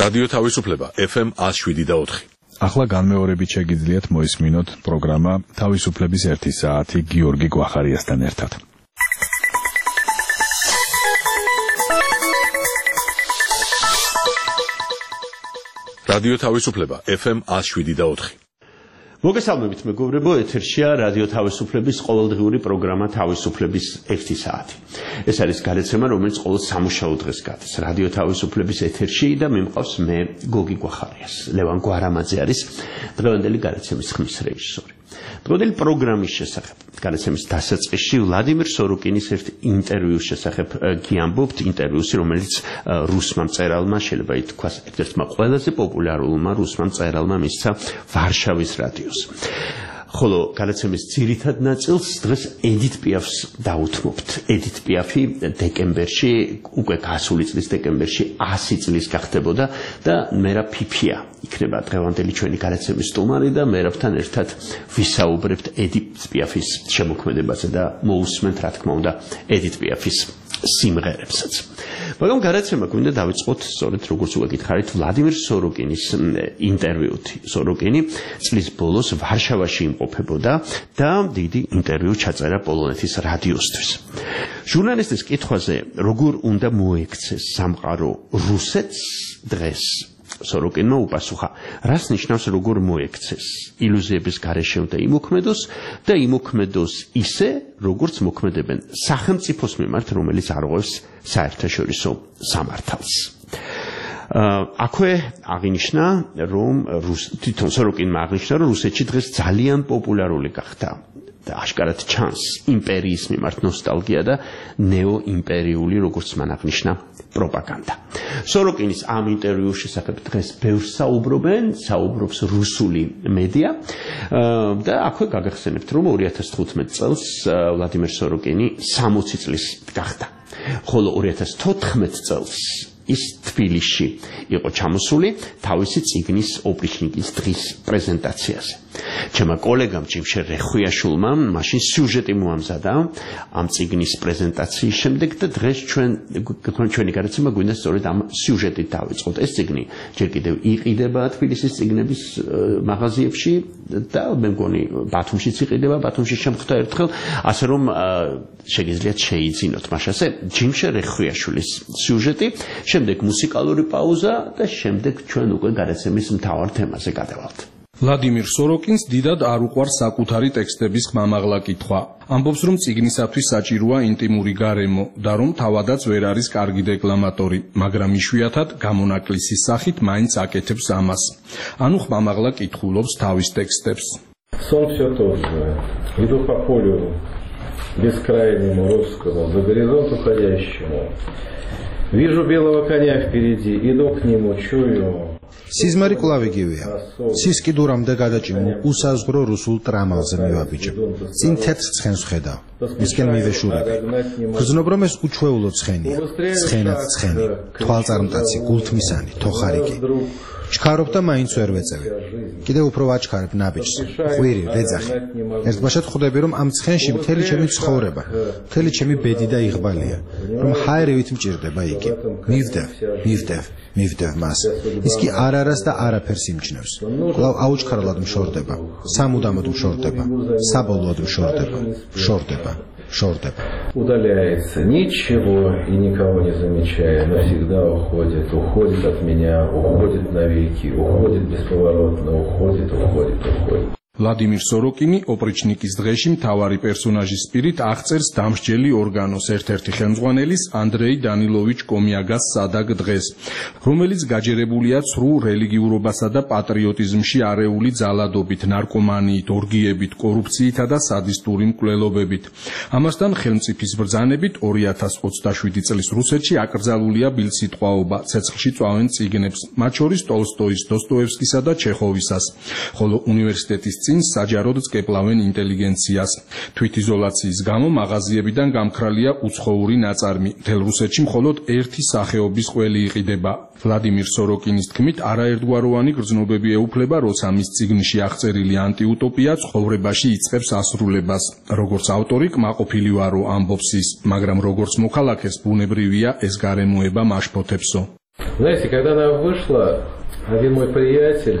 რადიო თავისუფლება FM 107.4. ახლა განმეორებით შეგიძლიათ მოისმინოთ პროგრამა თავისუფლების 1 საათი გიორგი გვახარიასთან ერთად. რადიო თავისუფლება FM 107.4. მოგესალმებით მეგობრებო, ეთერშია რადიო თავისუფლების ყოველდღიური პროგრამა თავისუფლების 1 საათი. ეს არის გადაცემა, რომელიც ყოველ სამუშაო დღეს გადის რადიო თავისუფლების ეთერში და მე მყავს მე გოგი გვახარიას. ლევან გვარამაძე არის დღევანდელი გადაცემის ხმის რეჟისორი. დღევანდელი პროგრამის შესახებ გადაცემის დასაწყისში ვლადიმერ სოროკინის ერთ ინტერვიუს შესახებ გიამბობთ, ინტერვიუსი, რომელიც რუსმა მწერალმა, შეიძლება ითქვას, ერთ-ერთმა ყველაზე პოპულარულმა რუსმა მწერალმა მისცა ვარშავის რადიოს. ხოლო გადაცემის ძირითად ნაწილს დღეს ედით პიაფს დაუთმობთ. ედით პიაფი დეკემბერში, უკვე გასული წლის დეკემბერში 100 წლის გახდებოდა და მერაბ ფიფია იქნება დღევანდელი ჩვენი გადაცემის სტუმარი და მერაბთან ერთად ვისაუბრებთ ედით პიაფის შემოქმედებაზე და მოусმენთ, რა თქმა უნდა, ედით პიაფის სიმღერებსაც. მაგრამ გადაცემა გვინდა დავიწყოთ სწორედ როგორც უკვე გითხარით ვლადიმერ სოროკინის ინტერვიუთ. სოროკინი წლის ბოლოს ვარშავაში იმყოფებოდა და დიდი ინტერვიუ ჩაწერა პოლონეთის რადიოსთვის. ჟურნალისტის კითხვაზე, როგორ უნდა მოექცეს სამყარო რუსეთს დღეს, სოროკინმა უპასუხა, რას ნიშნავს როგორ მოექცეს, ილუზიების გარეშე უნდა იმოქმედოს და იმოქმედოს ისე, როგორც მოქმედებენ სახელმწიფოს მიმართ, რომელიც არღვევს საერთაშორისო სამართალს. აქვე აღინიშნა, რომ თვითონ სოროკინმა აღნიშნა, რომ რუსეთში დღეს ძალიან პოპულარული გახდა და აშკარად ჩანს იმპერიის მიმართ ნოსტალგია და ნეოიმპერიული, როგორც მან აღნიშნა, პროპაგანდა. სოროკინის ამ ინტერვიუს შესახებ დღეს ბევრს საუბრობს რუსული მედია და აქვე გაგახსენებთ, რომ 2015 წელს ვლადიმერ სოროკინი 60 წლის გახდა. ხოლო 2014 წელს ის თბილისში იყო ჩამოსული თავისი წიგნის ოპრიჩნიკის დღის პრეზენტაციაზე. ჩემმა კოლეგამ ჯიმშერ რეხვიაშვილმა მაშინ სიუჟეტი მოამზადა ამ წიგნის პრეზენტაციის შემდეგ და დღეს ჩვენი გადაცემა გვინდა სწორედ ამ სიუჟეტით დავიწყოთ. ეს წიგნი ჯერ კიდევ იყიდება თბილისის წიგნების მაღაზიებში და მე მგონი ბათუმშიც იყიდება, ბათუმში შემხვდა ერთხელ, ასე რომ შეგიძლიათ შეიძინოთ მაშასე ჯიმშერ რეხვიაშვილის სიუჟეტი, შემდეგ მუსიკალური პაუზა და შემდეგ ჩვენ უკვე გადაცემის მთავარ თემაზე გადავალთ. ვლადიმერ სოროკინს დიდად არ უყვარს საკუთარი ტექსტების ხმამაღლა კითხვა. ამბობს, რომ წიგნისათვის საჭიროა ინტიმური გარემო და რომ თავადაც ვერ არის კარგი დეკლამატორი, მაგრამ იშვიათად გამონაკლისის სახით მაინც აკეთებს ამას. ანუ ხმამაღლა კითხულობს თავის ტექსტებს. Сон все тот же. Иду по полю бескрайнему русскому, за горизонт уходящему. Вижу белого коня впереди, иду к нему, чую. სიზმარი კლავიგივია. სისკიდურამდე გადაჭიმულ უსაზღვრო რუსულ ტრამალზე მივაბიჯებ. წინ თეთრ ცხენს ვხედავ. მისკენ მივეშურები. გრძნობ რომ ეს უჩვეულო ცხენია. ცხენად ცხენი, თვალწარმტაცი, გულთმისანი, თოხარიკი. ჩქარობ და მაინც ვერ ვეწევი. კიდევ უფრო ვაჩქარებ ნაბიჯს. ყვირი, ვეძახი. ერთბაშად ხვდები რომ ამ ცხენში მთელი ჩემი ცხოვრება, მთელი ჩემი ბედი და იღბალია, რომ ჰაერივით მჭირდება იგი. მივდევ მას. ის კი არას და არაფერს იმჩნევს. კვლავ აუჩქარლად მშორდება, სამუდამოდ მშორდება, საბოლოოდ მშორდება. Удаляется, ничего и никого не замечая, навсегда уходит от меня, уходит навеки, уходит бесповоротно, уходит. ვლადიმერ სოროკინი ოპრიჩნიკის დღეში მთავარი პერსონაჟის სპირით აღწერს დამსჯელი ორგანოს ერთ-ერთი ხელმძღვანელის ანდრეი დანილოვიჩ კომიაგას სადაგ დღეს, რომელიც გაჯერებულია ცრუ რელიგიურობასა და პატრიოტიზმში არეული ძალადობით, ნარკომანიით, ორგიებით, კორუფციითა და სადისტური მკვლელობებით. ამასთან ხელმწიფის ბრძანებით 2027 წლის რუსეთში აკრძალულია ბილსიტყვაობა, ცეცხლში წვავენ წიგნებს, მათ შორის ტოლსტოის, დოსტოევსკისა და ჩეხოვისას, ხოლო უნივერსიტეტის წინ საჯაროდ წკეპლავენ ინტელიგენციას. თვითიზოლაციის გამო მაღაზიებიდან გამქრალია უცხოური ნაწარმი. მთელ რუსეთში მხოლოდ ერთი სახეობის ყველი იყიდება. ვლადიმერ სოროკინის თქმით, არაერთგვაროვანი გრძნობები ეუფლება, როცა მის წიგნში აღწერილი ანტიუტოპია ცხოვრებაში იწყებს ასრულებას. როგორც ავტორი კმაყოფილი ვარო ამბობს ის, მაგრამ როგორც მოქალაქეს ბუნებრივია ეს გარემოება მაშფოთებსო. Знаете, когда она вышла, один мой приятель,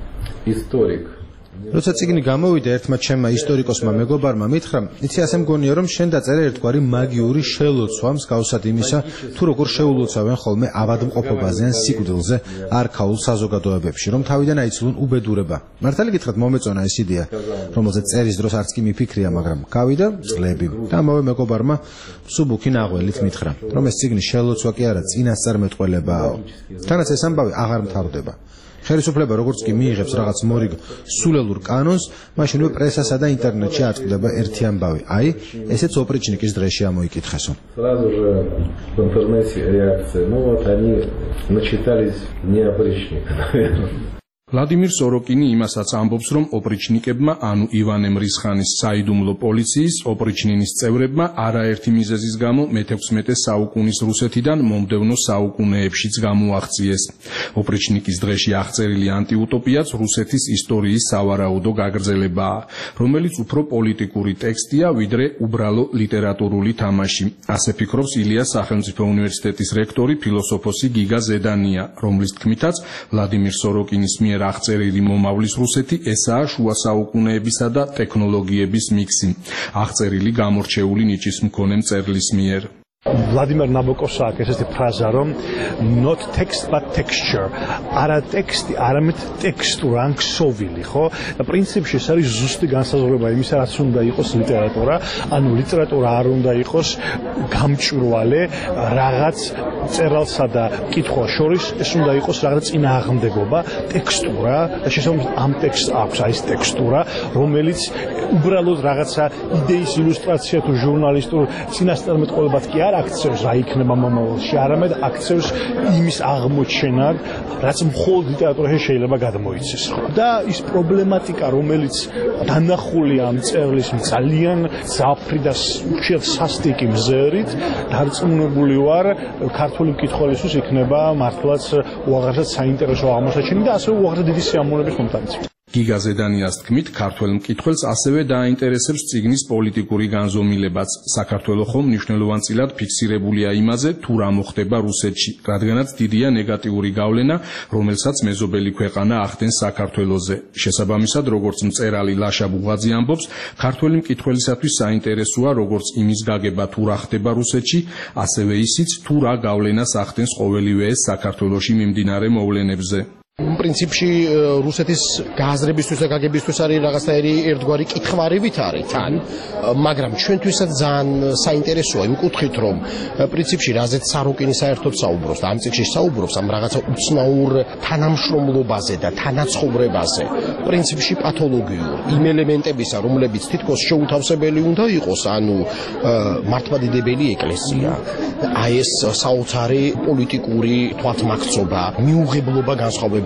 историк, როცა წიგნი გამოვიდა, ერთმა ჩემმა ისტორიკოსმა მეგობარმა მითხრა, იცი ასე მგონია რომ შენ დაწერე ერთგვარი მაგიური შელოცვა მსგავსად იმისა, თუ როგორ შეულოცავენ ხოლმე ავადმყოფობაზე ან სიკვდილზე არქაულ საზოგადოებებში, რომ თავიდან აიცლონ უბედურება. მართალი გითხრათ, მომეწონა ეს იდეა, რომელზეც წერის დროს არც კი მიფიქრია, მაგრამ გავიდა ძლები. და ამავე მეგობარმა მსუბუქი ნაღველით მითხრა, რომ ეს წიგნი შელოცვა კი არა, წინასწარმეტყველებაა. თანაც ეს ამბავი აღარ მთავრდება. ხელისუფლება როგორც კი მიიღებს რაღაც მორიგ სულელურ კანონს, მაშინვე პრესასა და ინტერნეტში აწყვდება ერთი ამბავი. აი, ესეც ოპრიჩნიკის დღეში ამოიკითხესო. Сразу же в интернете реакция. Ну вот они начитались не опричника, наверное. ვლადიმირ სოროკინი იმასაც ამბობს, რომ ოპრიჩნიკებმა, ანუ ივანე მრისხანის საიდუმლო პოლიციის ოპრიჩნინის წევრებმა არაერთი მიზეზის გამო მე-16 საუკუნის რუსეთიდან მომდევნო საუკუნეებშიც გამოაღწიეს. ოპრიჩნიკის დღეში აღწერილი ანტიუტოპიაც რუსეთის ისტორიის სავარაუდო გაგრძელებაა, რომელიც უფრო პოლიტიკური ტექსტია, ვიდრე უბრალო ლიტერატურული თამაში. ასე ფიქრობს ილიას სახელმწიფო უნივერსიტეტის რექტორი ფილოსოფოსი გიგა ზედანია, რომლის თქმითაც ვლადიმირ სოროკინის მიერ აღწერილი მომავლის რუსეთი ესაა შუა საუკუნეებისა და ტექნოლოგიების მიქსი, აღწერილი გამორჩეული ნიჭის მქონე მწერლის მიერ. Vladimir Nabokov's აქვს ესეთი ფრაზა, რომ not text but texture. არა ტექსტი, არამედ ტექსტურა, ან ქსოვილი, ხო? და პრინციპში ეს არის ზუსტი განსაზღვრება იმისა, რაც უნდა იყოს ლიტერატურა, ანუ ლიტერატურა არ უნდა იყოს გამჭვირვალე რაღაც წერალსა და კითხვას შორის, ეს უნდა იყოს რაღაც წინააღმდეგობა, ტექსტურა, და შესაბამისად ამ ტექსტს აქვს აი ეს ტექსტურა, რომელიც უბრალოდ რაღაცა იდეის ილუსტრაცია თუ ჟურნალისტურ წინასწარმეტყველებად კი არ აქცევს რა იქნება მომავალში, არამედ აქცევს იმის აღმოჩენა, რაც მხოლოდ ლიტერატურაში შეიძლება გადმოიცეს. და ის პრობლემატიკა, რომელიც დანახულია ამ წერლის ძალიან ძაფრი და უშიათ სასტიკი მზერით, დარწმუნებული ვარ, ქართული მკითხველისთვის იქნება მართლაც უაღრესად საინტერესო აღმოჩენა და ასევე უაღრესად დიდი სიამოვნების მომტანიც. გიგა ზედანიას თქმით, ქართველ მკითხველს ასევე დააინტერესებს წიგნის პოლიტიკური განზომილებაც. საქართველო ხომ მნიშვნელოვანწილად ფიქსირებულია იმაზე, თუ რა მოხდება რუსეთში, რადგანაც დიდია ნეგატიური გავლენა, რომელსაც მეზობელი ქვეყანა ახდენს საქართველოზე. შესაბამისად, როგორც მწერალი ლაშა ბუღაძე ამბობს, ქართველი მკითხველისათვის საინტერესოა როგორც იმის გაგება, თუ რა ხდება რუსეთში, ასევე ისიც, თუ რა გავლენას ახდენს ყოველივე ეს საქართველოში მიმდინარე მოვლენებზე. პრინციპში რუსეთის გააზრებისთვის და გაგებისთვის არის რაღაცნაირი ერთგვარი კითხვარივით არის თან, მაგრამ ჩვენთვისაც ძალიან საინტერესოა იმ კუთხით, რომ პრინციპში რაზეც საროკინი საერთოდ საუბრობს და ამ წიგნში საუბრობს ამ რაღაცა უცნაურ თანამშრომლობაზე და თანაცხოვრებაზე, პრინციპში პათოლოგიურ იმ ელემენტებისა, რომლებიც თითქოს შეუთავსებელი უნდა იყოს, ანუ მართლმადიდებელი ეკლესია, აი ეს საოცარი პოლიტიკური თვალთმაქცობა, მიუღებლობა განსხვავებული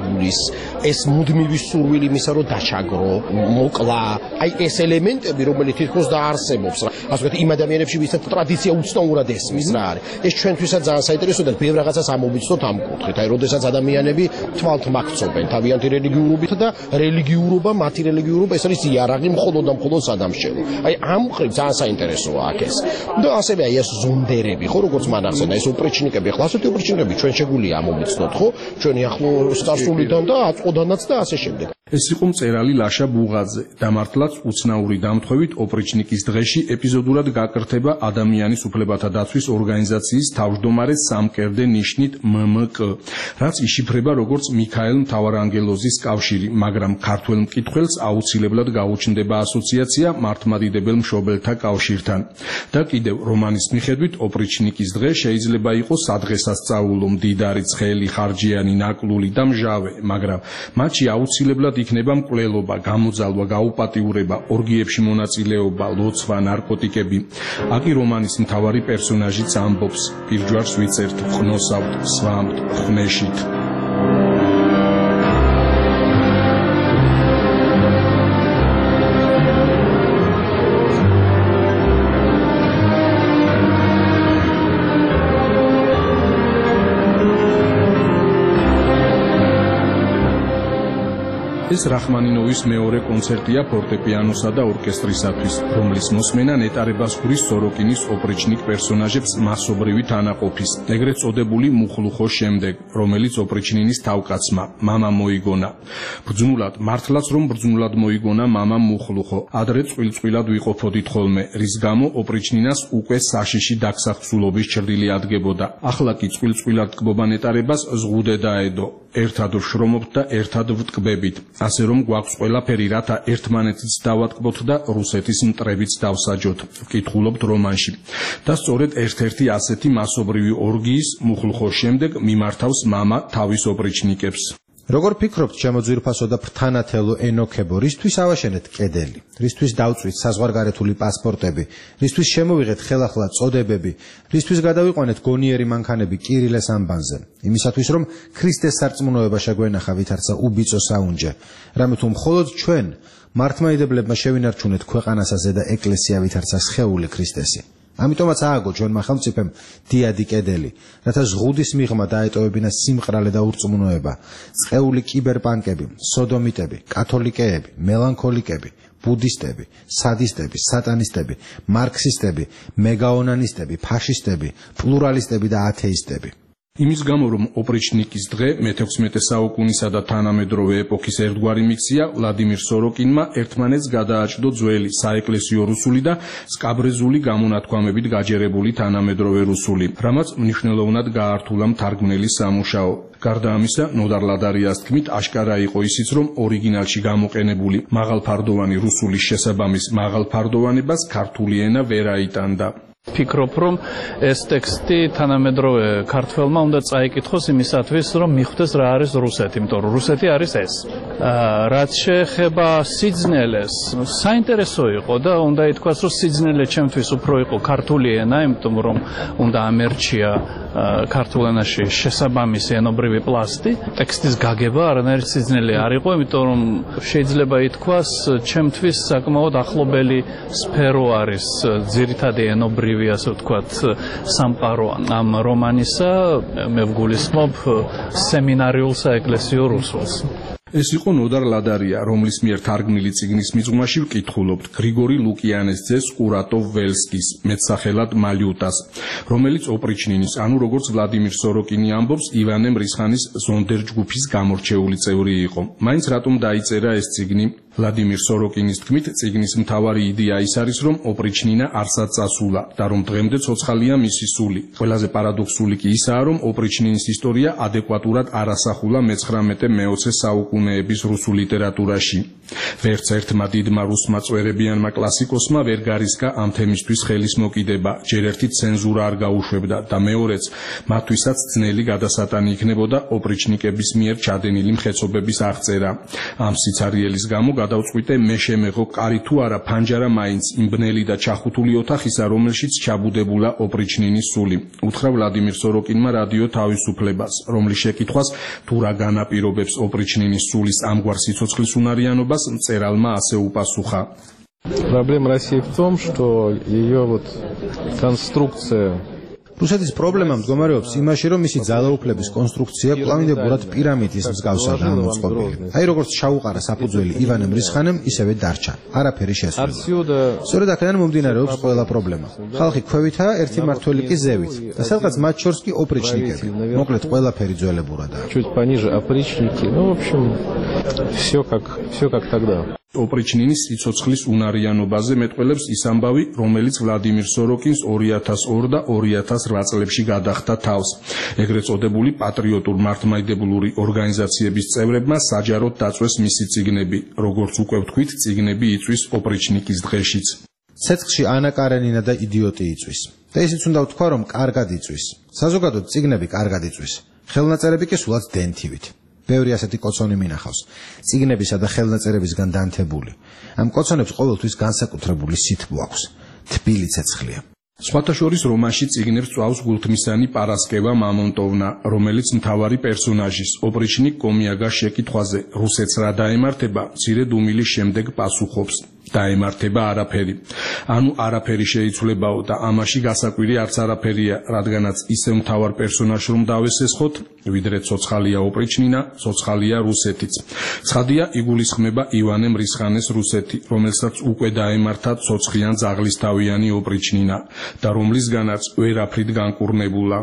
ეს მუდმივი სურვილი იმისა, რომ დაჩაგრო, მოკლა, აი ეს ელემენტები, რომელიც თითქოს დაარსებობს, ასე ვთქვათ, იმ ადამიანებში, ვისაც ტრადიცია უცნაურად ესმის რა არის. ეს ჩვენთვისაც ძალიან საინტერესოა და ბევრ რაღაცას ამოვიცნოთ ამ კუთხით. აი, როდესაც ადამიანები თვალთ მაქცობენ თავიანთი რელიგიურობით და რელიგიურობა, მათი რელიგიურობა ეს არის იარაღი მხოლოდ და მხოლოდ სადამშევი. აი, ამ მხრივ ძალიან საინტერესოა აქ ეს. და ასევე აი ეს ზონდერები, ხო, როგორც მან ახსენა, ეს ოპრიჩნიკები, ახლა ასეთი ოპრიჩნიკები ჩვენ შეგვიძლია ამოვიცნოთ, ხო? ჩვენი ახლო სტასულიდან და აწყოდანაც და ასე შემდეგ. ეს იყო მწერალი ლაშა ბუღაძე და მართლაც უცნაური დამთხვევით ოპრიჩნიკის დღეში ეპიზოდურად გაკრთება ადამიანის უფლებათა დაცვის ორგანიზაციის თავმჯდომარე სამკერდე ნიშნით MMK, რაც იშიფრება როგორც მიქაელ მთავარანგელოზის კავშირი, მაგრამ ქართველ მკითხველს აუცილებლად გაუჩნდება ასოციაცია მართლმადიდებელ მშობელთა კავშირთან. და კიდევ რომანის მიხედვით ოპრიჩნიკის დღე შეიძლება იყოს სადღესასწაულო, მდიდარი, ცხელი, ხარჯიანი, ნაკლული და მჟავე, მაგრამ მათში აუცილებლად იქნება მკვლელობა, გამოძალვა, გაუპატიურება, ორგიებში მონაწილეობა, ლოცვა, ნარკოტიკები. აქ რომანის მთავარი პერსონაჟიც ამბობს: პირჯვარს ვიწერთ, ხნოსავთ, სვამთ, ხნეშით. ეს რახმანინოვის მეორე კონცერტია ფორტეპიანოსა და ორკესტრისათვის, რომლის მოსმენა ნეტარებას გვრის სოროკინის ოპრიჩნიკ პერსონაჟებს მასობრივი თანაყოფის, ეგრეთ წოდებული მუხლუხოს შემდეგ, რომელიც ოპრიჩნინის თავკაცმა, მამა მოიგონა. ბრძნულად, მართლაც რომ ბრძნულად მოიგონა მამა მუხლუხო, ადრე წყვილ-წყვილად ვიყოფოდით ხოლმე, რის გამო ოპრიჩნინას უკვე საშიში დაგსახსულობის ჭრილი ადგებოდა. ახლა კი წყვილ-წყვილად ტკბობა ნეტარებას ზღუდე დაედო. ერთად ვშრომობთ და ერთად ვტკბებით, ასე რომ გვაქვს ყველაფერი, რათა ერთმანეთიც დავატკბოთ და რუსეთის მტრებიც დავსაჯოთ, ვკითხულობთ რომანში. და სწორედ ერთ-ერთი ასეთი მასობრივი ორგიის მუხლუხოს შემდეგ მიმართავს მამა თავის ოპრიჩნიკებს. როგორ ფიქრობთ, შემოძვირფასო და ფრთანათელო ენოქებო, რისთვის ავაშენეთ კედელი, რისთვის დავწვით საზღვარგარეთული პასპორტები, რისთვის შემოვიღეთ ხელახლა წოდებები, რისთვის გადავიყვანეთ გონიერი მანქანები კირილეს ამბანზე, იმისათვის რომ ქრისტეს სარწმუნოება შეგვენახა ვითარცა უბიწო საუნჯე, რამე თუ მხოლოდ ჩვენ მართლმადიდებლებმა შევინარჩუნეთ ქვეყანასა ზედა ეკლესია ვითარცა სხეული ქრისტესი. ამიტომაც ააგო ჩვენმა ხელმწიფემ დიადი კედელი, რათა ზღუდის მიღმა დაეტოვებინა სიმყრალე და ურწმუნოება, წყეული კიბერპანკები, სოდომიტები, კათოლიკეები, მელანქოლიკები, ბუდისტები, სადისტები, სატანისტები, მარქსისტები, მეგაონანისტები, ფაშისტები, პლურალისტები და ათეისტები. იმის გამო, რომ ოპრიჩნიკის დღე მე-16 საუკუნისა და თანამედროვე ეპოქის ერთგვარი მიქცია, ვლადიმირ სოროკინმა ერთმანეთს გადააჭდო ძველი საეკლესიო რუსული და სკაბრეზული გამონათქვამებით გაჯერებული თანამედროვე რუსული, რამაც მნიშვნელოვნად გაართულა მთარგმნელის სამუშაო. გარდა ამისა, ნოდარ ლადარიას თქმით, აშკარა იყო ისიც, რომ ორიგინალში გამოყენებული მაღალფარდოვანი რუსულის შესაბამის მაღალფარდოვანებას ქართული ენა ვერ აიტანდა. ფიქრობ, რომ ეს ტექსტი თანამედროვე ქართველმა უნდა წაიკითხოს იმისათვის, რომ მიხვდეს რა არის რუსეთი, იმიტომ რომ რუსეთი არის ეს. რაც შეეხება სიძნელეს, საინტერესო იყო და უნდა ითქვას, რომ სიძნელე ჩემთვის უფრო იყო ქართული ენა, იმიტომ რომ უნდა ამერჩია ქართულ ენაში შესაბამისი ენობრივი პლასტი. ტექსტის გაგება არანაირი სიძნელე არ იყო, იმიტომ რომ შეიძლება ითქვას, ჩემთვის საკმაოდ ახლობელი სფერო არის ძირითადი ენობრივი, ასე ვთქვათ, სამყარო ამ რომანისა, მე ვგულისხმობ სემინარიულ საეკლესიო რუსულს. ეს იყო ნოდარ ლადარია, რომლის მიერ თარგმნილი წიგნის მიღმაში ვკითხულობთ გრიგორი ლუკიანეს ძეს ყურატოვ ველსკის, მეტსახელად მალიუტას, რომელიც ოპრიჩნინის, ანუ როგორც ვლადიმირ სოროკინი ამბობს, ივანე მრისხანის ზონდერ ჯგუფის გამორჩეული წევრი იყო. მაინც რატომ დაიწერა ეს წიგნი? ვლადიმირ სოროკინის თქმით, წიგნის მთავარი იდეა ის არის, რომ ოპრიჩნინა არსად წასულა და რომ დღემდე ცოცხალია მისი სული. ყველაზე პარადოქსული კი ისაა, რომ ოპრიჩნინის ისტორია ადეკვატურად არ ასახულა მე-19-მე-20 საუკუნეების რუსულ ლიტერატურაში. ვერც ერთმა დიდმა რუსმა წვერებიანმა კლასიკოსმა ვერ გარისკა ამ თემისთვის ხელის მოკიდება, ჯერ ერთი ცენზურა არ გაუშვებდა და მეორეც მათთვისაც ძნელი გადასატანი იქნებოდა ოპრიჩნიკების მიერ ჩადენილი მხეცობების აღწერა. ამ სიცარიელის გამო გადავწყვიტე მე შემეღო კარი თუ არა ფანჯარა მაინც იმ ბნელი და ჩახუთული ოთახისა, რომელშიც ჩაბუდებულა ოპრიჩნინის სული. უთხრა ვლადიმირ სოროკინმა რადიო თავისუფლებას, რომლის შეკითხვას თუ რა განაპირობებს ოპრიჩნინის სულის ამგვარ სიცოცხლის უნარიანობას, მწერალმა ასე უპასუხა. Проблема России в том, что ее вот конструкция რუსეთის პრობლემა მდგომარეობს იმაში, რომ მისი ძალაუფლების კონსტრუქცია კვლავინდებურად პირამიდის მსგავსად ამოწყობილი. აი როგორც ჩაუყარა საფუძველი ივანე მრისხანემ, ისევე დარჩა. არაფერი შესრულდა. სწორედ აქედან მომდინარეობს ყველა პრობლემა. ხალხი ქვევითაა, ერთი მართველი კი ზევით და სადღაც მათ შორს კი ოპრიჩნიკები. მოკლედ ყველაფერი ძველებურადაა. Чуть пониже опричники. Ну, в общем, все как тогда. ოპრიჩნინის სიცოცხლის უნარიანობაზე მეტყველებს ის ამბავი, რომელიც ვლადიმირ სოროკინს 2002 და 2008 წლებში გადახდა თავს. ეგრეთ წოდებული პატრიოტულ მართლმადიდებლური ორგანიზაციების წევრებმა საჯაროდ დაწვეს მისი წიგნები, როგორც უკვე ვთქვით, წიგნები იწვის ოპრიჩნიკის დღეშიც. ცეცხლში ანა კარენინა და იდიოტი იწვის. და ისიც უნდა ვთქვა, რომ კარგად იწვის. საზოგადოდ წიგნები კარგად იწვის. ხელნაწერები კი სულაც დენთივით. ბევრი ასეთი კოცონი მინახავს, წიგნებისა და ხელნაწერებისგან დანთებული. ამ კოცონებს ყოველთვის განსაკუთრებული სითბო აქვს, თბილი ცეცხლია. სხვათა შორის რომანში წიგნებს წვავს გულთმისანი პარასკევა მამონტოვნა, რომელიც მთავარი პერსონაჟის ოპრიჩნიკ კომიაგას შეკითხვაზე, რუსეთს რა დაემართება, მცირე დუმილის შემდეგ პასუხობს. დაემართება არაფერი. ანუ არაფერი შეიცვლებაო და ამაში გასაკვირი არც არაფერია, რადგანაც ისევ მთავარ პერსონაჟს რომ დავესესხოთ, ვიდრე ცოცხალია ოპრიჩნინა, ცოცხალია რუსეთიც. ცხადია, იგულისხმება ივანე მრისხანეს რუსეთი, რომელსაც უკვე დაემართა ცოცხლიან ძაღლისთავიანი ოპრიჩნინა და რომლისგანაც ვერაფრით განკურნებულა.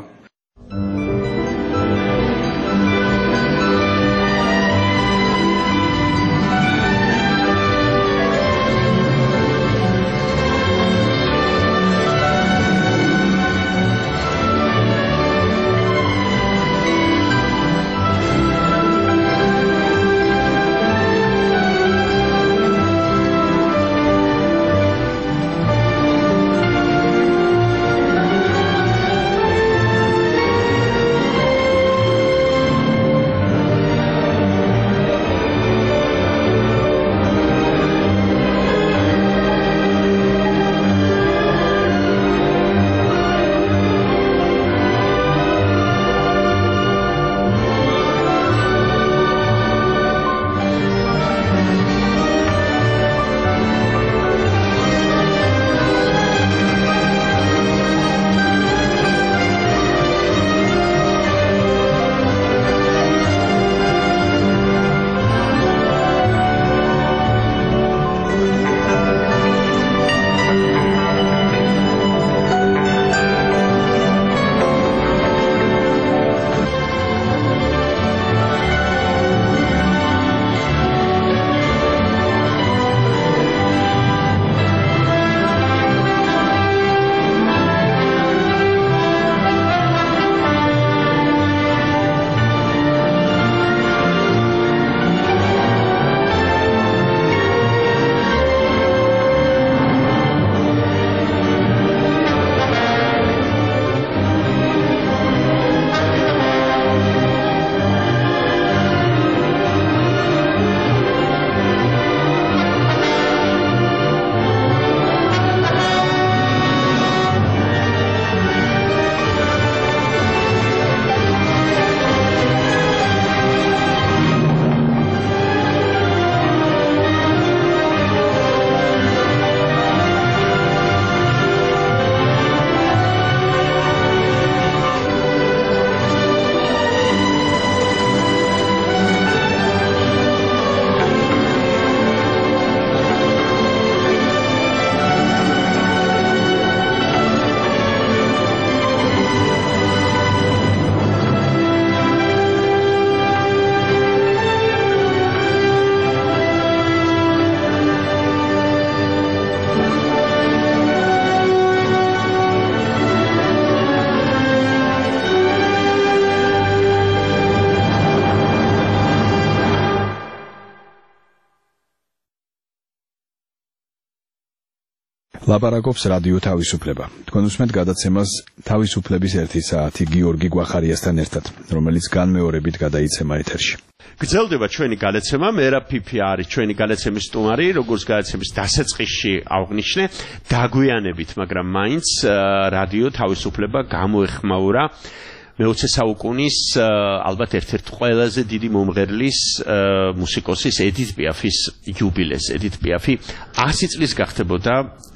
ლაპარაკობს რადიო თავისუფლება. თქვენ უსმენთ გადაცემას თავისუფლების 1 საათი გიორგი გვახარიასთან ერთად, რომელიც განმეორებით გადაიცემა ეთერში. გრძელდება ჩვენი გადაცემა, მერა ფიფი არის ჩვენი გადაცემის სტუმარი, როგორც გადაცემის დასაწყისში აღვნიშნე, დაგვიანებით, მაგრამ მაინც რადიო თავისუფლება გამოეხმაურა მე-20 საუკუნის ალბათ ერთ-ერთ ყველაზე დიდი მომღერლის მუსიკოსის ედით პიაფის იუბილეს. ედით პიაფი 100 წლის გახდებოდა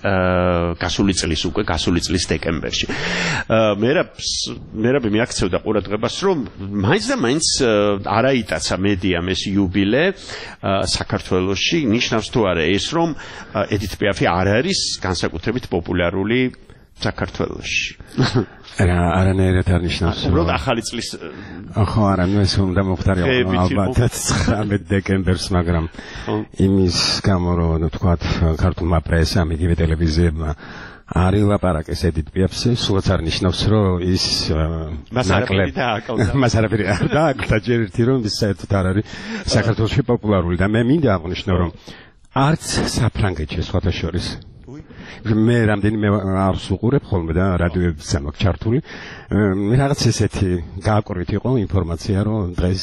გასული წლის დეკემბერში. მერაბი მიაქცევდა ყურადღებას, რომ მაინც და მაინც არ აიტაცა მედიამ ეს იუბილე საქართველოში, ნიშნავს თუ არა ეს, რომ ედით პიაფი არ არის განსაკუთრებით პოპულარული საქართველოში. არანაირად არ ნიშნავს. უბრალოდ ახალი წლის ხო, არა, ნუ ეს უნდა მოხდარიყო ალბათ 19 დეკემბერს, მაგრამ იმის გამო რომ თქვათ ქართულმა პრესამ, იგივე ტელევიზიებმა არ ილაპარაკეს ედით პიაფზე, სულაც არ ნიშნავს, რომ ის მას არაფერი არ დააკლდა, ჯერ ერთი რომ ის საერთოდ არ არის საქართველოში პოპულარული და მე მინდა აღვნიშნო, რომ არც საფრანგეთში სხვათა შორის მე რამდენიმე არს უყურებ ხოლმე და რადიოებიც მაქვს ჩართული. მე რაღაც ესეთი გააკვრით იყო ინფორმაცია, რომ დღეს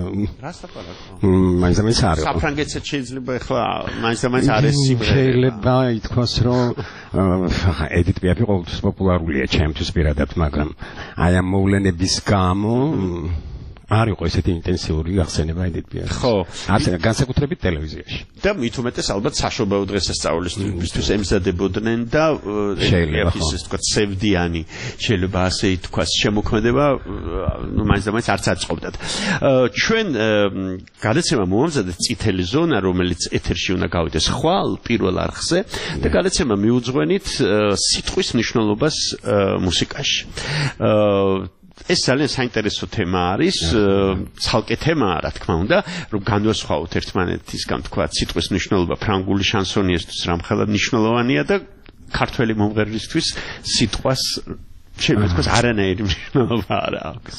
მაინც არის. საფრანგეთსაც შეიძლება ახლა მაინც არის სიმღერა. შეიძლება ითქვას, რომ ედით პიაფი ყოველთვის პოპულარულია ჩემთვის პირადად, მაგრამ აი ამ მოვლენების გამო არ იყო ესეთი ინტენსიური გახსენება ედიტბიან. ხო. ასე განსაკუთრებით ტელევიზიაში. და მით უმეტეს ალბათ საშობაო დღესასწაულისთვის ემზადებოდნენ და ეს თქვა სევდიანი შეიძლება ასე ითქვას შემოქმედება მაინც და მაინც არც აწყობდათ. ჩვენ გადაცემა მომამზადეთ წითელი ზონა, რომელიც ეთერში უნდა გავიდეს ხვალ პირველ არხზე და გადაცემა მიუძღვენით სიტყვის მნიშვნელობას მუსიკაში. ეს ძალიან საინტერესო თემა არის, ცალკე თემაა, რა თქმა უნდა, რომ განვასხვაოთ ერთმანეთისგან თქვა სიტყვის მნიშვნელობა ფრანგული შანსონიესთვის რამხელა მნიშვნელოვანია და ქართველი მომღერლისთვის სიტყვას შეიძლება თქვა არანაირი მნიშვნელობა არ აქვს.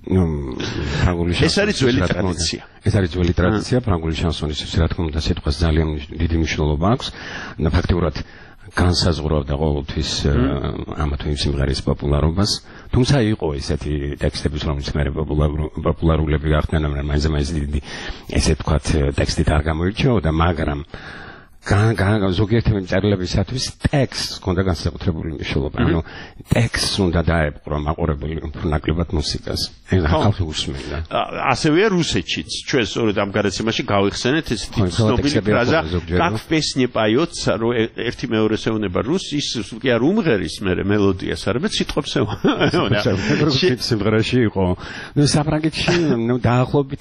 ეს არის ძველი ტრადიცია. ეს არის ძველი ტრადიცია ფრანგული შანსონისთვის, რა თქმა უნდა, სიტყვას ძალიან დიდი მნიშვნელობა აქვს და ფაქტიურად განსაზღვრავდა ყოველთვის ამა თუ იმ სიმღერის პოპულარობას. თუმცა იყო ესეთი ტექსტები, რომელიც მე პოპულარულები გახდნენ, მაინც დიდი ესე ვთქვათ ტექსტით არ გამოირჩეოდა, მაგრამ ზოგიერთი მწერლებისათვის ტექსტს ჰქონდა განსაკუთრებული მნიშვნელობა. ანუ ტექსტს უნდა დაეპყრო მაყურებელი ნაკლებად მუსიკას. ხალხი უსმენდა. ასევეა რუსეთშიც. ჩვენ სწორედ ამ გადაცემაში გავიხსენეთ ესეთი ცნობილი ფრაზა "Как в песне поется", რომ ერთი მეორეს ეუბნება რუსის, კი არ უმღერის მელოდიას, არამედ სიტყვებს ეუბნება. სიმღერაში იყო. ნუ საფრანგეთში დაახლოებით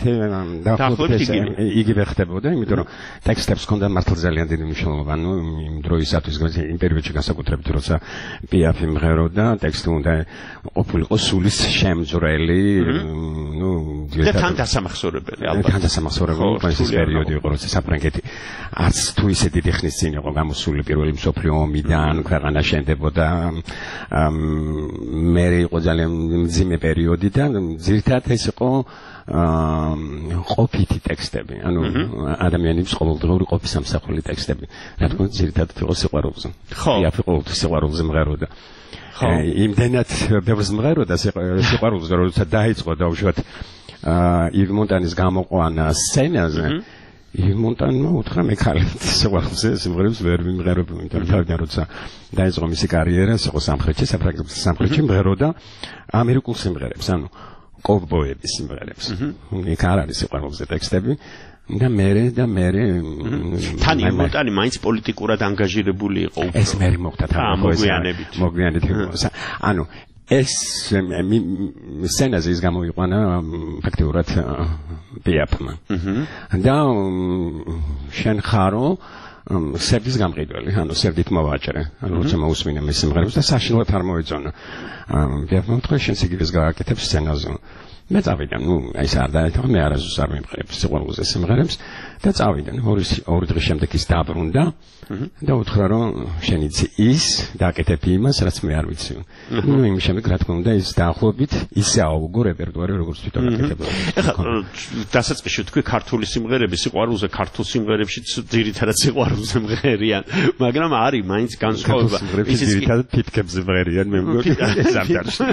იგივე ხდებოდა, იმიტომ რომ ტექსტებს ჰქონდა მართლა ძალიან დიდი მნიშვნელობა. ნუ იმ დროისათვის იმ პერიოდში განსაკუთრებით როცა პიაფი მღეროდა, ტექსტი უნდა ყოფილიყო სულის შემძვრელი, ნუ და თან დასამახსოვრებელი ალბათ. თან დასამახსოვრებელი ეს პერიოდი იყო, როცა საფრანგეთი არც თუ ისე დიდი ხნის წინ იყო გამოსული პირველი მსოფლიო ომიდან, ქვეყანა შენდებოდა. მე იყო ძალიან მძიმე პერიოდი და ძირითადად ეს იყო ყოფითი ტექსტები, ანუ ადამიანის ყოველდღიური ყოფის სამსახური ტექსტები. რა თქმა უნდა, ძირითადად იყო სიყვარულზე. იაფი ყოველთვის სიყვარულზე მღეროდა. იმდენად ბევრს მღეროდა სიყვარულზე, როცა დაიწყო დაუშვათ ივ მონტანის გამოყვანა სცენაზე. ივ მონტანმა უთხრა მე ქალით სიყვარულზე სიმღერებს ვერ მიმღერებ, იმიტომ რომ როცა დაიწყო მისი კარიერა, იყო სამხრეთში, სამხრეთში მღეროდა ამერიკულ სიმღერებს, ანუ კოვბოების სიმღერებს. იქ არ არის სიყვარულზე ტექსტები. და მე თან იმ მონტანი მაინც პოლიტიკურად ანგაჟირებული იყო უფრო. ეს მე მოხდა თან მოგვიანებით. ანუ ეს სცენაზე ის გამოიყვანა ფაქტიურად პიაფმა. და შენ ხარო სერდის გამყიდველი, ანუ სერდით მოვაჭრე, ანუ როცა მოусმინე მე სიმღერებს და საშინლად არ მოეწონა. პიაფმა უთხრა შენ სიგივეს გააკეთებ სცენაზე. მე წავიდა, ნუ ეს არ დაეთქვა, მე არასდროს არ მიმღერებ სიყვარულზე სიმღერებს და წავიდა. ორი დღის შემდეგ ის დაბრუნდა და უთხრა რომ შენ იცი ის დააკეთებ იმას, რაც მე არ ვიცი. ნუ იმ შემდეგ რა თქმა უნდა ის დაახლოებით ისე აუგო რეპერტუარი, როგორც თვითონ აკეთებდა. ეხლა დასაწყისში თქვი ქართული სიმღერები სიყვარულზე, ქართულ სიმღერებშიც ძირითადად სიყვარულზე მღერიან, მაგრამ არის მაინც განსხვავება. ისიც ძირითადად ფიფკებზე მღერიან, მე მგონი ეს არ დარჩა.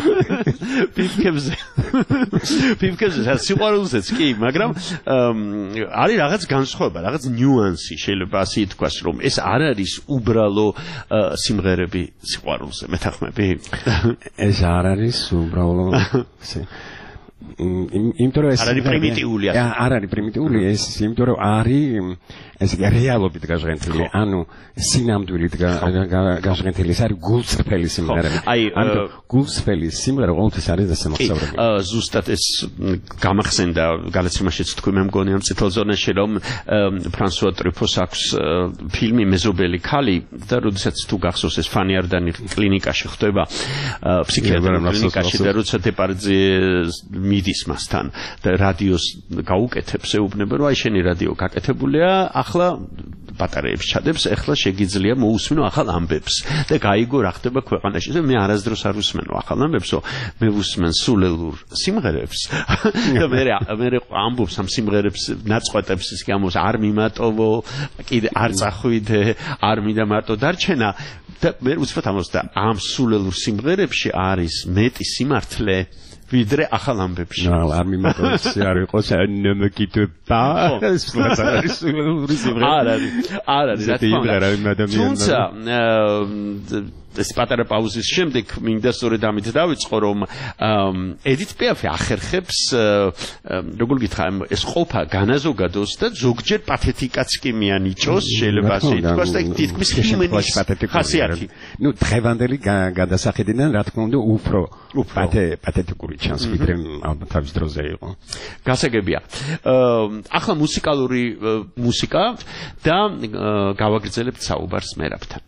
ფიფკებზე სიყვარულზეც კი, მაგრამ არის რაღაც განსხვავება, რაღაც ნიუანსი შეიძლება ასე ითქვას, რომ ეს არ არის უბრალო სიმღერები სიყვარულზე, მეთანხმები? ეს არ არის უბრალო იმიტომ რომ ეს არ არის პრიმიტიული. არ არის პრიმიტიული, ეს იმიტომ რომ არის ეს რეალობით გაჟღენთილი, ანუ სინამდვილით გაჟღენთილი, ეს არის გულწრფელი სიმღერები. ანუ გულწრფელი სიმღერა ყოველთვის არის დასამახსოვრებელი. ზუსტად ეს გამახსენდა გადაცემაშიც თქვი მე მგონი ამ წითელ ზონაში, რომ ფრანსუა ტრიფოს აქვს ფილმი მეზობელი ქალი და როდესაც თუ გახსოვს ეს ფანი არდანი კლინიკაში ხდება, ფსიქიატრიულ კლინიკაში და როცა დეპარდზე მიდის მასთან და რადიოს გაუკეთებს, ეუბნება რომ აი შენი რადიო გაკეთებულია, ახლა ბატარეებს ჩადებს, ახლა შეგიძლია მოусმინო ახალ ამბებს და გაიგო რა ხდება ქვეყანაში. მე არასდროს არ უსმენო ახალ ამბებსო, მე ვუსმენ სულელურ სიმღერებს და მე ამბობს ამ სიმღერებს ნაწყვეტებს ის გამოს არ მიმატოვო, კიდე არ წახვიდე, არ მინდა მარტო დარჩენა და მე უცბად ამბობს და ამ სულელურ სიმღერებში არის მეტი სიმართლე ვიდრე ახალ ამბებში. არ მიმატოს არ იყოს ნემკიტე და არ არის რა თქმა უნდა. თუმცა ეს პატარა პაუზის შემდეგ მინდა სწორედ ამით დავიწყო რომ ედით პიაფი ახერხებს როგორ გითხრა ეს ყოფა განაზოგადოს და ზოგჯერ პათეტიკაც კი მიანიჭოს შეიძლება ასე ითქვას და თითქმის ჰიმნის ხასიათი ნუ დღევანდელი გადასახედიდან რა თქმა უნდა უფრო პათეტიკური ჩანს ვიდრე ალბათ თავის დროზე იყო გასაგებია ახლა მუსიკალური მუსიკა და გავაგრძელებთ საუბარს მერაბთან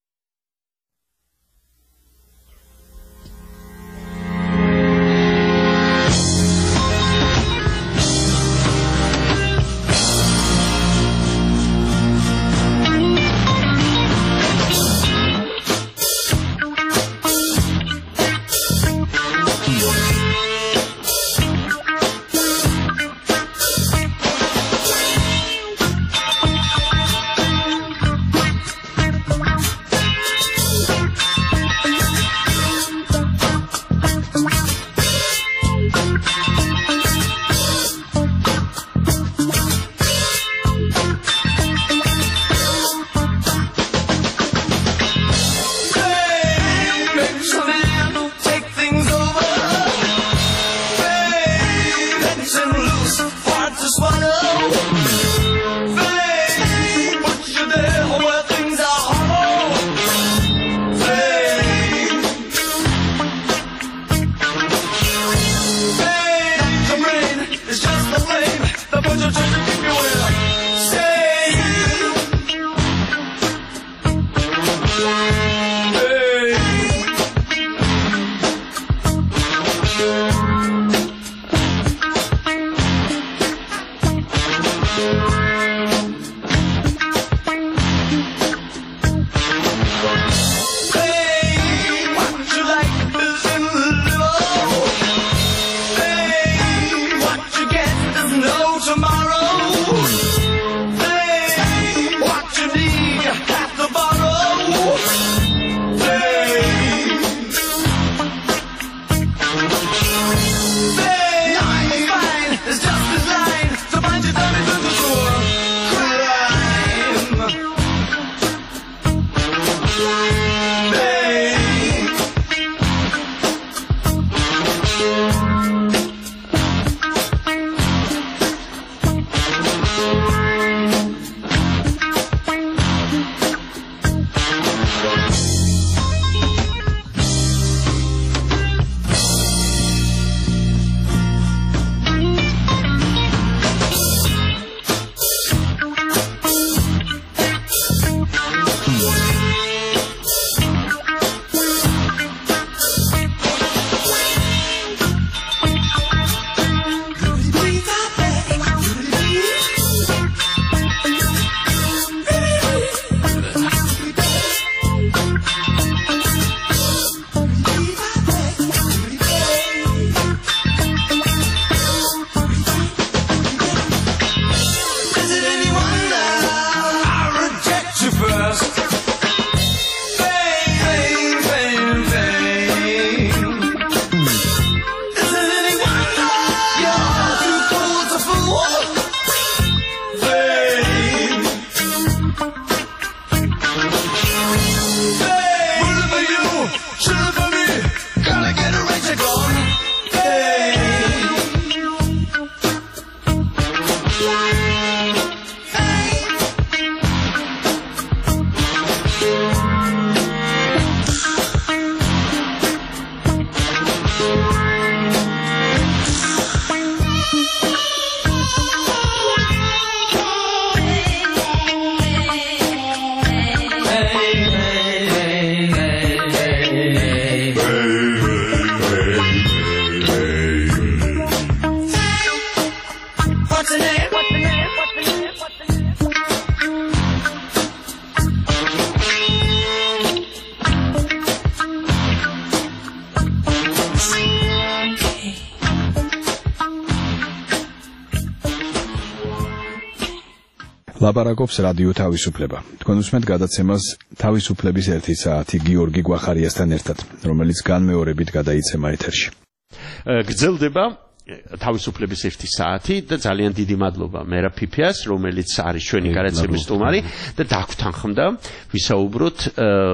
ლაპარაკობს რადიო თავისუფლება. თქვენ უსმენთ გადაცემას თავისუფლების 1 საათი გიორგი გვახარიასთან ერთად, რომელიც განმეორებით გადაიცემა ეთერში. გრძელდება თავისუფლების 1 საათი და ძალიან დიდი მადლობა მერაბ ფიფიას, რომელიც არის ჩვენი გადაცემის სტუმარი და დაგვთანხმდა ვისაუბროთ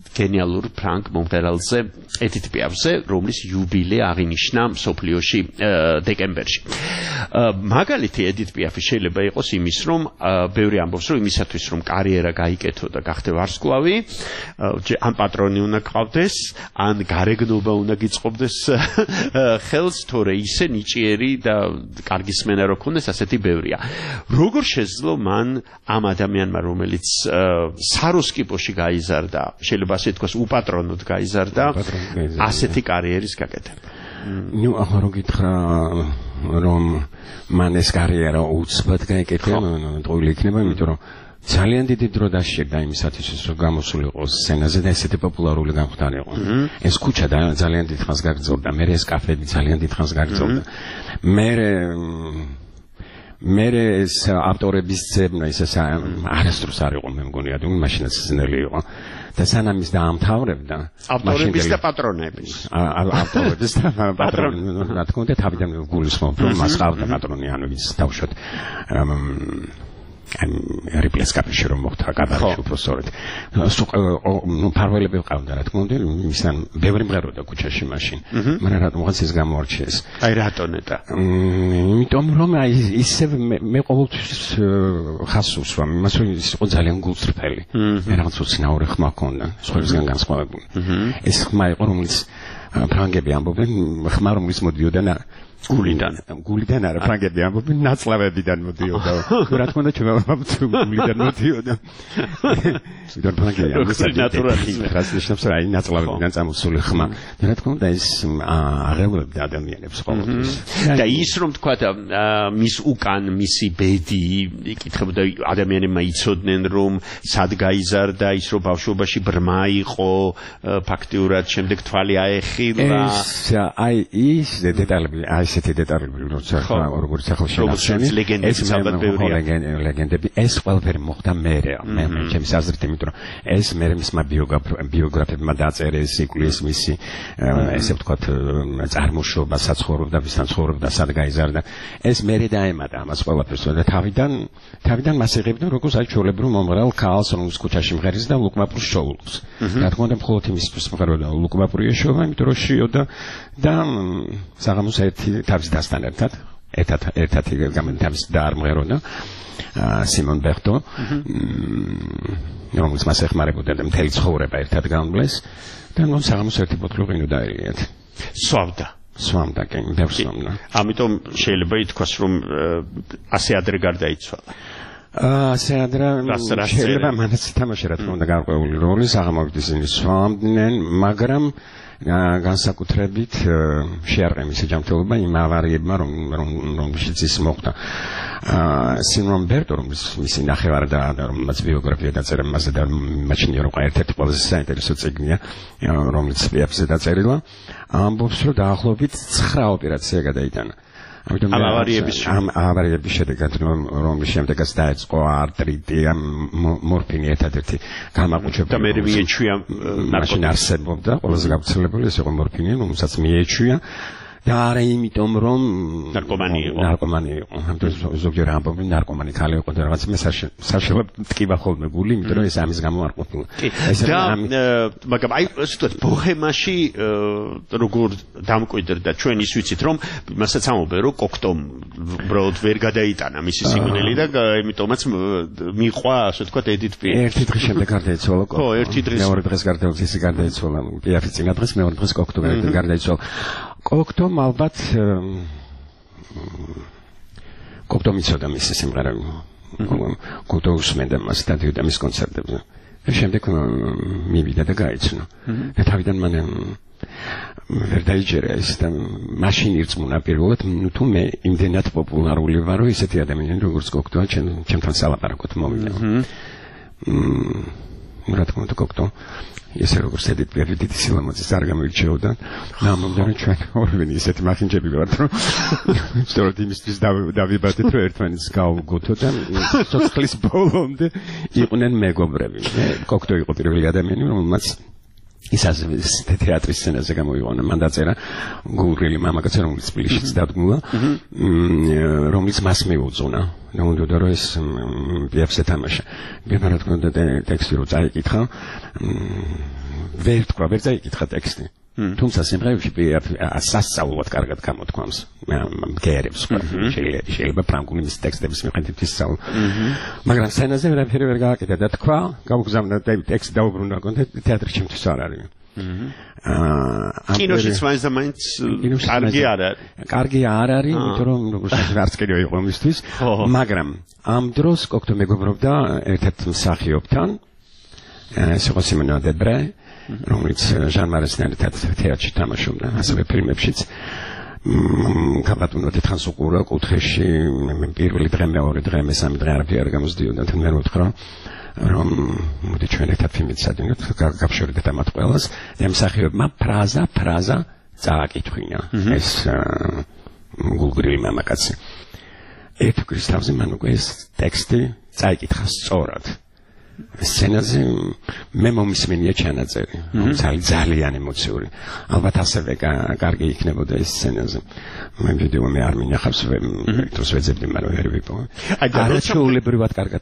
გენიალურ ფრანგ მომღერალზე ედით პიაფზე, რომლის იუბილე აღინიშნა მსოფლიოში დეკემბერში. მაგალითი ედით პიაფი შეიძლება იყოს იმის, რომ ბევრი ამბობს, რომ იმისათვის, რომ კარიერა გაიკეთო და გახდე ვარსკვლავი, ან პატრონი უნდა გყავდეს, ან გარეგნობა უნდა გიწყობდეს ხელს, თორე ისე ნიჭიერი და კარგი სმენა რო ქონდეს, ასეთი ბევრია. როგორ შეძლო მან ამ ადამიანმა, რომელიც საროსკიპოში გაიზარდა, შეიძლება ასე თქვას, უპატრონოდ გაიზარდა, ასეთი კარიერის გაკეთება? ნუ ახლა რო გითხრა, რომ მან ეს კარიერა უცბად გაიკეთა, ტყუილი იქნება, იმიტომ რომ ძალიან დიდი დრო დასჭირდა იმისათვის, რომ გამოსულიყო სცენაზე და ესეთი პოპულარული გამხდარიყო. ეს ქუჩა ძალიან დიდხანს გაგრძელდა, მე ეს კაფეები ძალიან დიდხანს გაგრძელდა. მე ეს ავტორების ძებნა ის არასდროს არ იყო, მე მგონია, თუ მაშინაც ძნელი იყო. და სანამ ის დაამთავრებდა, ავტორების და პატრონების. ავტორების და პატრონების, რა თქმა უნდა, თავიდან გულისხმობ, რომ მას ყავდა პატრონი, ანუ ის თავშოთ რეპლეს კაფეში რომ მოხდა კაბარში უფრო სწორედ. ნუ ფარველები ყავდა, რა თქმა უნდა, მისთან ბევრი მღეროდა ქუჩაში მაშინ. მაგრამ რატომღაც ეს გამოარჩიეს. აი რატონეტა? იმიტომ რომ აი ისე მე ყოველთვის ხას უსვამ, იმას რომ ის იყო ძალიან გულწრფელი. მე რაღაც უცნაური ხმა ჰქონდა, სხვებისგან განსხვავებული. ეს ხმა იყო, რომელიც ფრანგები ამბობენ, ხმა რომელიც მოდიოდა გულიდან არა, ფრანგები ამბობენ ნაწლავებიდან მოდიოდა. რა თქმა უნდა, ჩვენ ვამბობთ გულიდან მოდიოდა. ვიდრე ფრანგები ამბობენ ხასნიშნავს რა ნაწლავებიდან წამოსული ხმა. რა თქმა უნდა, ეს აღელვებდა ადამიანებს ყოველთვის. და ის რომ თქვა მის უკან მისი ბედი იკითხებოდა, ადამიანებმა იცოდნენ რომ სად გაიზარდა, ის რომ ბავშვობაში ბრმა იყო, ფაქტიურად შემდეგ თვალი აეხილა. აი ის დეტალები, ესეთი დეტალები, როგორც ახლა შევახსენე, ეს ლეგენდები, ეს ყველაფერი მოხდა მერე, ჩემს აზრით, იმიტომ რომ ეს მერე მისმა ბიოგრაფებმა დაწერეს, იკვლიეს მისი, ესე ვთქვათ, წარმოშობა, საცხოვრებდა, ვისთან ცხოვრობდა, სად გაიზარდა. ეს მერე დაემატა ამას ყველაფერს და თავიდან მას იღებდნენ როგორც აი ჩვეულებრივ მომღერალ ქალს, რომელიც ქუჩაში მღერის და ლუკმაპურს შოულობს. რა თქმა უნდა, მხოლოდ იმისთვის მღეროდა ლუკმაპური ეშოვა, იმიტომ რომ შიოდა და საღამოს თავის დასთან ერთად გამენთავის და არ მღეროდა სიმონ ბერტო, რომელიც მას ეხმარებოდა და მთელი ცხოვრება ერთად გამბლეს და ნუ საღამოს ერთი ბოთლი ღვინო დაერიათ. სვამდა კი, დევსვამდა. ამიტომ შეიძლება ითქვას, რომ ასე ადრე გარდაიცვალა. ასე ადრე შეიძლება მანაც ითამაშა, რა თქმა უნდა, გარკვეული როლი, საღამოებით ისინი სვამდნენ, მაგრამ განსაკუთრებით შეარყა მისი ჯანმრთელობა იმ ავარიებმა, რომელშიც ის მოხდა. სიმონ ბერტო, მისი ნახევარი და რომელმაც ბიოგრაფია დაწერა მასზე და მაჩნია რომ ერთ-ერთი ყველაზე საინტერესო წიგნია, რომელიც პიაფზე დაწერილა, ამბობს, რომ დაახლოებით 9 ოპერაცია გადაიტანა. ამ ავარიების შედეგად, რომლის შემდეგაც დაიწყო არტრიტი, მორფინი ერთადერთი გამაყუჩებდა. და მე მიეჩვია მაშინ არსებობდა ყველაზე გავრცელებული, ეს იყო მორფინი, რომელსაც მიეჩვია. და არა იმიტომ, რომ ნარკომანი იყო. ზოგჯერ ამბობენ ნარკომანი ქალი იყო და რაღაც მე საშუალო ტკივა ხოლმე გული, იმიტომ რომ ეს ამის გამო არ ყოფილა. მაგრამ აი ასე ვთქვათ, ბოჰემაში როგორ დამკვიდრდა, ჩვენ ის ვიცით, რომ მასაც ამობენ, რომ კოქტომ უბრალოდ ვერ გადაიტანა მისი სიკვდილი და იმიტომაც მიყვა, ასე ვთქვათ, ედით პიაფი. ერთი დღის შემდეგ გარდაიცვალა. ხო, ერთი დღის. მეორე დღეს გარდაიცვალა პიაფი წინა დღეს, მეორე დღეს კოქტომ გარდაიცვალა. კოქტომ ალბათ კოქტომ იცოდა მისი სიმღერა, კოქტომ უსმენდა მას დადიოდა მის კონცერტებზე და შემდეგ მივიდა და გაიცნო და თავიდან მან ვერ დაიჯერა ის და მაშინ ირწმუნა პირველად, თუ მე იმდენად პოპულარული ვარ, რომ ისეთი ადამიანი როგორც კოქტო ჩემთან სალაპარაკოთ მოვიდა. რა თქმა უნდა, კოქტო ესე როგორც ედით პიაფი დიდი სილამაზეს არ გამოირჩეოდა. ნამდვილად ჩვენ ორივე ისეთი მახინჯები ვართ, რომ სწორედ იმისთვის დავიბადეთ, რომ ერთმანეთს გავუგოთო და სოციალის ბოლომდე იყვნენ მეგობრები. კოქტო იყო პირველი ადამიანი, რომელმაც ისას თეატრის სცენაზე გამოიყენა. მან დაწერა გურილი მამაკაცი, რომელიც თბილისშიც დადგმულა, რომელიც მას მიუძღვნა. ნამდვილად რომ ეს პიაფს ეთამაშა. მაგრამ რა თქმა უნდა, ტექსტი რო წაიკითხა, ვერ თქვა, ვერ წაიკითხა ტექსტი. თუმცა სიმღერებში სასწაულად კარგად გამოთქვამს. მგერებს თქვა, შეიძლება ფრანგული მის ტექსტების მიხედვით ისწავლა. მაგრამ სცენაზე ვერაფერი ვერ გააკეთა და თქვა, გავგზავნა ტექსტი დაუბრუნდა, თეატრი ჩემთვის არ არის. კინოში მაინც და მაინც კარგი არ არის. კარგი არ არის, იმიტომ რომ როგორც არც კიდევ იყო მისთვის, მაგრამ ამ დროს კოქტო მეგობრობდა ერთ-ერთ მსახიობთან, ეს იყო სიმონო დებრე, რომელიც ჟან-მარესთან ერთად თეატრში თამაშობდა, ასევე ფილმებშიც. გაბატონო თითქოს უყურა კუთხეში პირველი დღე, მეორე დღე, მესამე დღე არაფერი არ გამოსდიოდა, თან მე ვთქვა რომ მოდი ჩვენ ერთად ფილმით სადინოთ, გავშორდეთ ამათ ყველას. მსახიობმა ფრაზა წააკითხვინა. ეს გულგრილი მამაკაცი. ერთ კრისტალზე მან უკვე ეს ტექსტი წაიკითხა სწორად. სცენაზე მე მომისმენია ჩანაწერი, ძალიან ემოციური. ალბათ ასევე კარგი იქნებოდა ეს სცენაზე. მე ვიდეო მე არ მინახავს, ერთოს ვეძებდი, მაგრამ ვერ ვიპოვე. არაჩვეულებრივად კარგად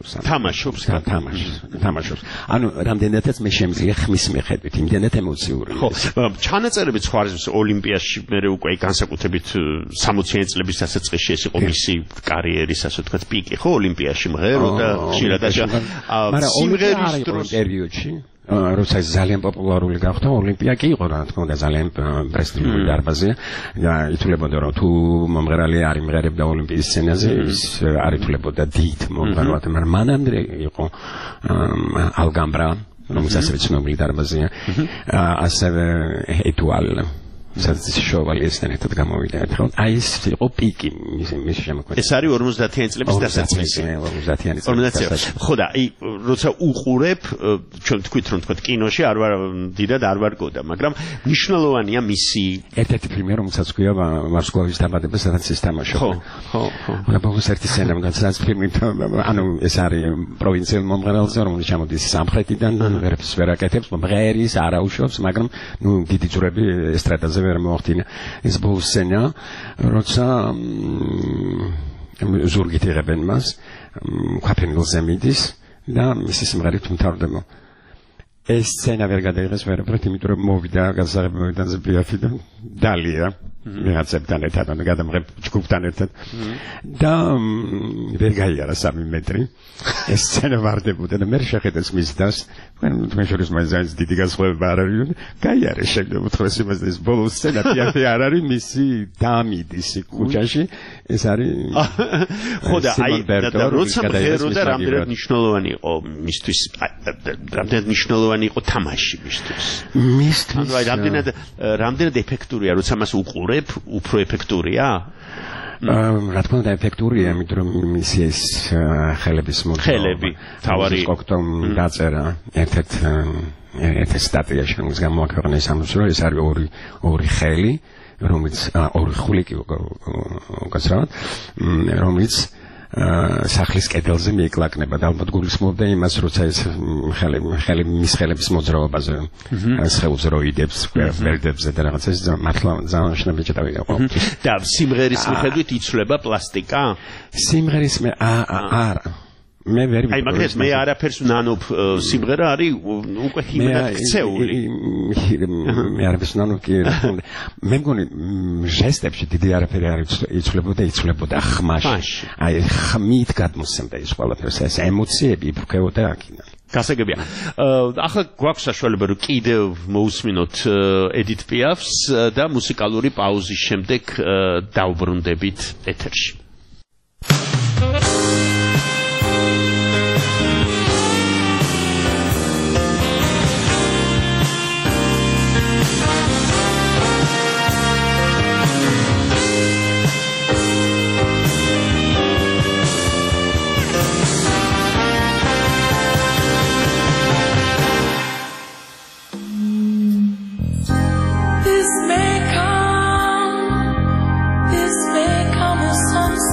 თამაშობს. ანუ რამდენადაც მე შემიძლია ხმის მიხედვით, იმდენად ემოციური. ხო, ჩანაწერები ხარიზმის ოლიმპიაში მე უკვე განსაკუთრებით 60-იანი წლების დასაწყისში ეს იყო მისი კარიერის, ასე ვთქვათ, პიკი, ხო, ოლიმპიაში მღეროდა, ხშირად მაგრამ სიმღერის დროს პერიოდში როცა ძალიან პოპულარული გახდა ოლიმპია კი იყო რა თქმა უნდა ძალიან პრესტიჟული დარბაზია და ითვლებოდა რომ თუ მომღერალი არ იმღერებდა ოლიმპიის სცენაზე ის არ ითვლებოდა დიდ მომღერალად მაგრამ მანამდე იყო ალგამბრა რომელიც ასევე ცნობილი დარბაზია ასევე ეტუალ სადაც შოვალიესთან ერთად გამოვიდა ერთხელ. აი ეს იყო პიკი მის შემოქმედებაში. ეს არის 50-იანი წლების დასაწყისი. 50-იანი წლების. ხო და აი როცა უყურებ, ჩვენ თქვით რომ თქვათ კინოში არ ვარ დიდად არ ვარ გოდა, მაგრამ მნიშვნელოვანია მისი ერთ-ერთი ფილმი რომელსაც ქვია ვარსკვლავის დაბადება, სადაც ის თამაშობდა. ხო. და ბოლოს ერთი სცენა მგაცაც ფილმი, ანუ ეს არის პროვინციელ მომღერალზე, რომელიც ჩამოდის სამხრეთიდან, ვერაფერს ვერ აკეთებს, მღერის, არაუშვებს, მაგრამ ნუ დიდი ძვრები ესტრადაზე ვერ მოახდინა ეს ბოლო სცენა, როცა ზურგით იღებენ მას, ქვაფენილზე მიდის და მისი სიმღერით მთავრდება. ეს სცენა ვერ გადაიღეს ვერაფრით, იმიტომ რომ მოვიდა გასაღებებიდან ბიაფი და დალია მეღაცებთან ერთად, ანუ გადამღებ ჯგუფთან ერთად და ვერ გაიარა 3 მეტრი. ეს სცენა ვარდებოდა და მე შეხედეს მის დას, თქვენ შორის მაინც დიდი განსხვავება არ არის. გაიარა შემდეგ უთხრეს იმას ეს ბოლო სცენა პიაფი არ არის მისი დამიდის ქუჩაში, ეს არის ხო და აი და როცა მღეროდა რამდენად მნიშვნელოვანი იყო მისთვის, რამდენად მნიშვნელოვანი იყო თამაში მისთვის. ანუ აი რამდენად ეფექტურია როცა მას უყურებ, უფრო ეფექტურია? რა თქმა უნდა ეფექტურია, იმიტომ რომ მისი ეს ხელების ხელები თავარი კოქტომ დაწერა ერთ-ერთ სტატიაში, რომელიც გამოაქვეყნა ის ამბობს, რომ ეს არის ორი ხელი, რომელიც ორი ხული კი უკაცრავად, რომელიც სახლის კედელზე მიიკლაკნება და ალბათ გულისხმობდა იმას, როცა ეს ხელი მის ხელების მოძრაობაზე სხეულზე რო იდებს, ვერდებზე და რაღაცა ეს მართლა ძალიან შნები ჭდავია. და სიმღერის მიხედვით იცვლება პლასტიკა? სიმღერის არა. მე ვერ აი მაგას მე არაფერს ნანობ, სიმღერა არის უკვე ჰიმნად ქცეული. მე არაფერს ნანობ კი. მე მგონი ჟესტებში დიდი არაფერი არ იცვლებოდა ხმაში. აი ხმით გადმოსცემდა ის ყველაფერს, ეს ემოციები ბრუნდებოდა აქედან. გასაგებია. ახლა გვაქვს საშუალება რომ კიდევ მოусმინოთ ედით პიაფს და მუსიკალური პაუზის შემდეგ დავბრუნდებით ეთერში. This may come as some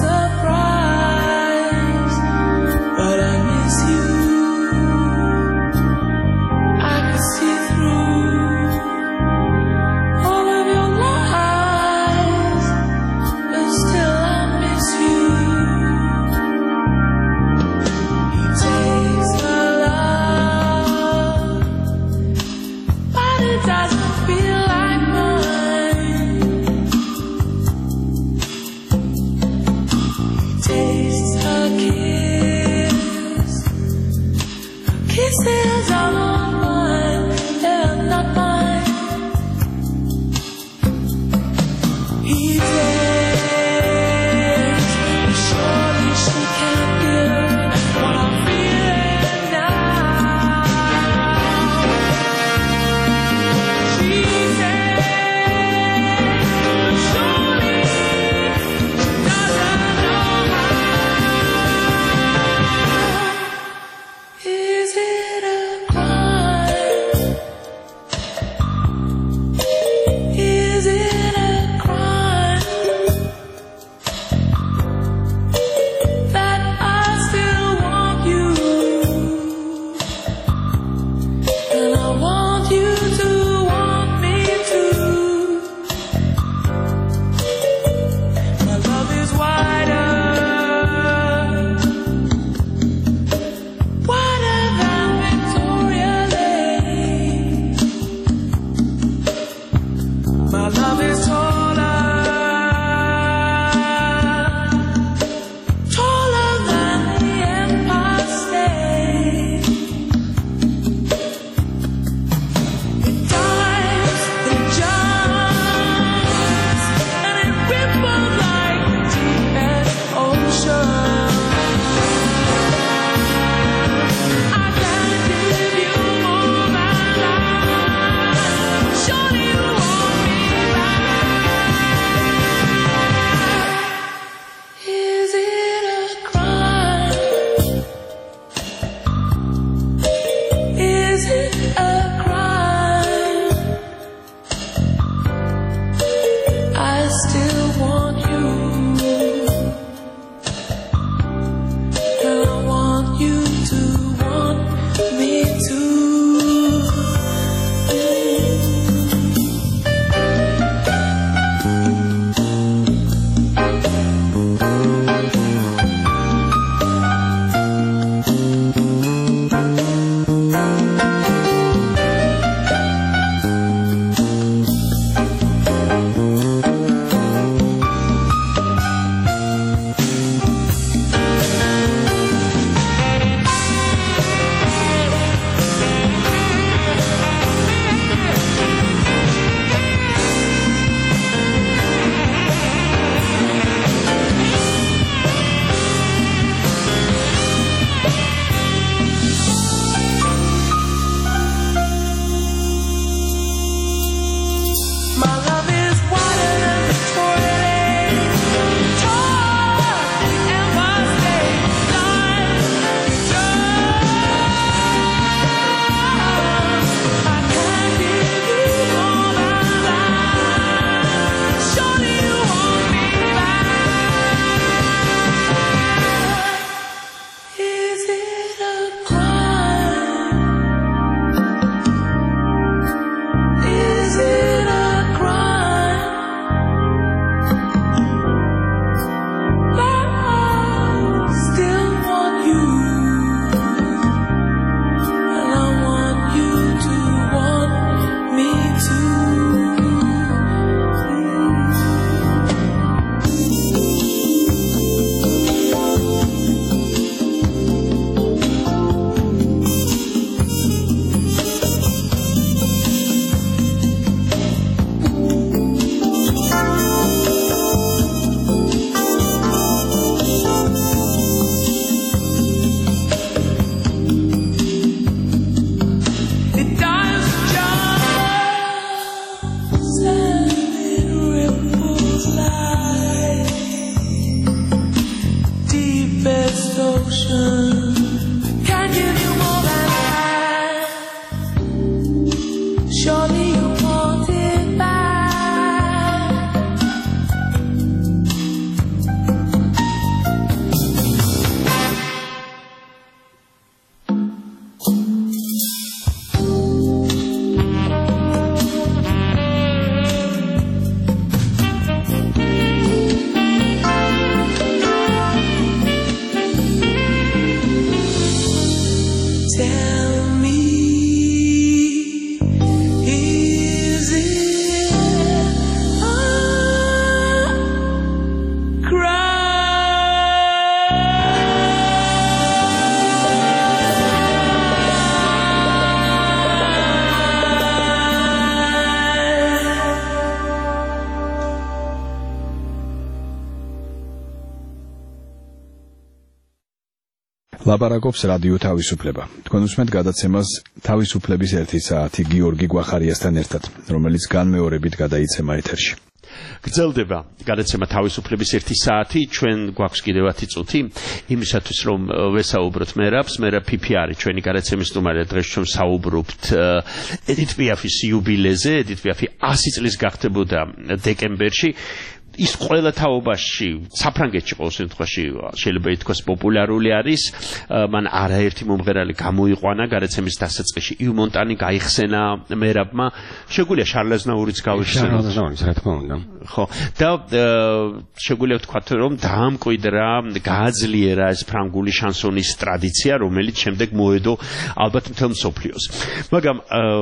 ლაპარაკობს რადიო თავისუფლება. თქვენ უსმენთ გადაცემას თავისუფლების 1 საათი გიორგი გვახარიასთან ერთად, რომელიც განმეორებით გადაიცემა ეთერში. გრძელდება გადაცემა თავისუფლების 1 საათი, ჩვენ გვაქვს კიდევ 10 წუთი იმისათვის რომ ვესაუბროთ მერაბს, მერაბ ფიფი არის ჩვენი გადაცემის სტუმარი, დღეს ჩვენ საუბრობთ ედით პიაფის იუბილეზე, ედით პიაფი 100 წლის გახდებოდა დეკემბერში. ის ყველა თაობაში საფრანგეთში ყოველ შემთხვევაში შეიძლება ითქვას პოპულარული არის, მან არაერთი მომღერალი გამოიყვანა გადაცემის დასაწყისში. იუ მონტანი გაიხსენა მერაბმა, შეგვიძლია შარლ აზნაურიც გავიხსენოთ. რა თქმა უნდა. ხო, და შეგვიძლია ვთქვათ რომ დაამკვიდრა, გააძლიერა ეს ფრანგული შანსონის ტრადიცია, რომელიც შემდეგ მოედო ალბათ მთელ მსოფლიოს. მაგრამ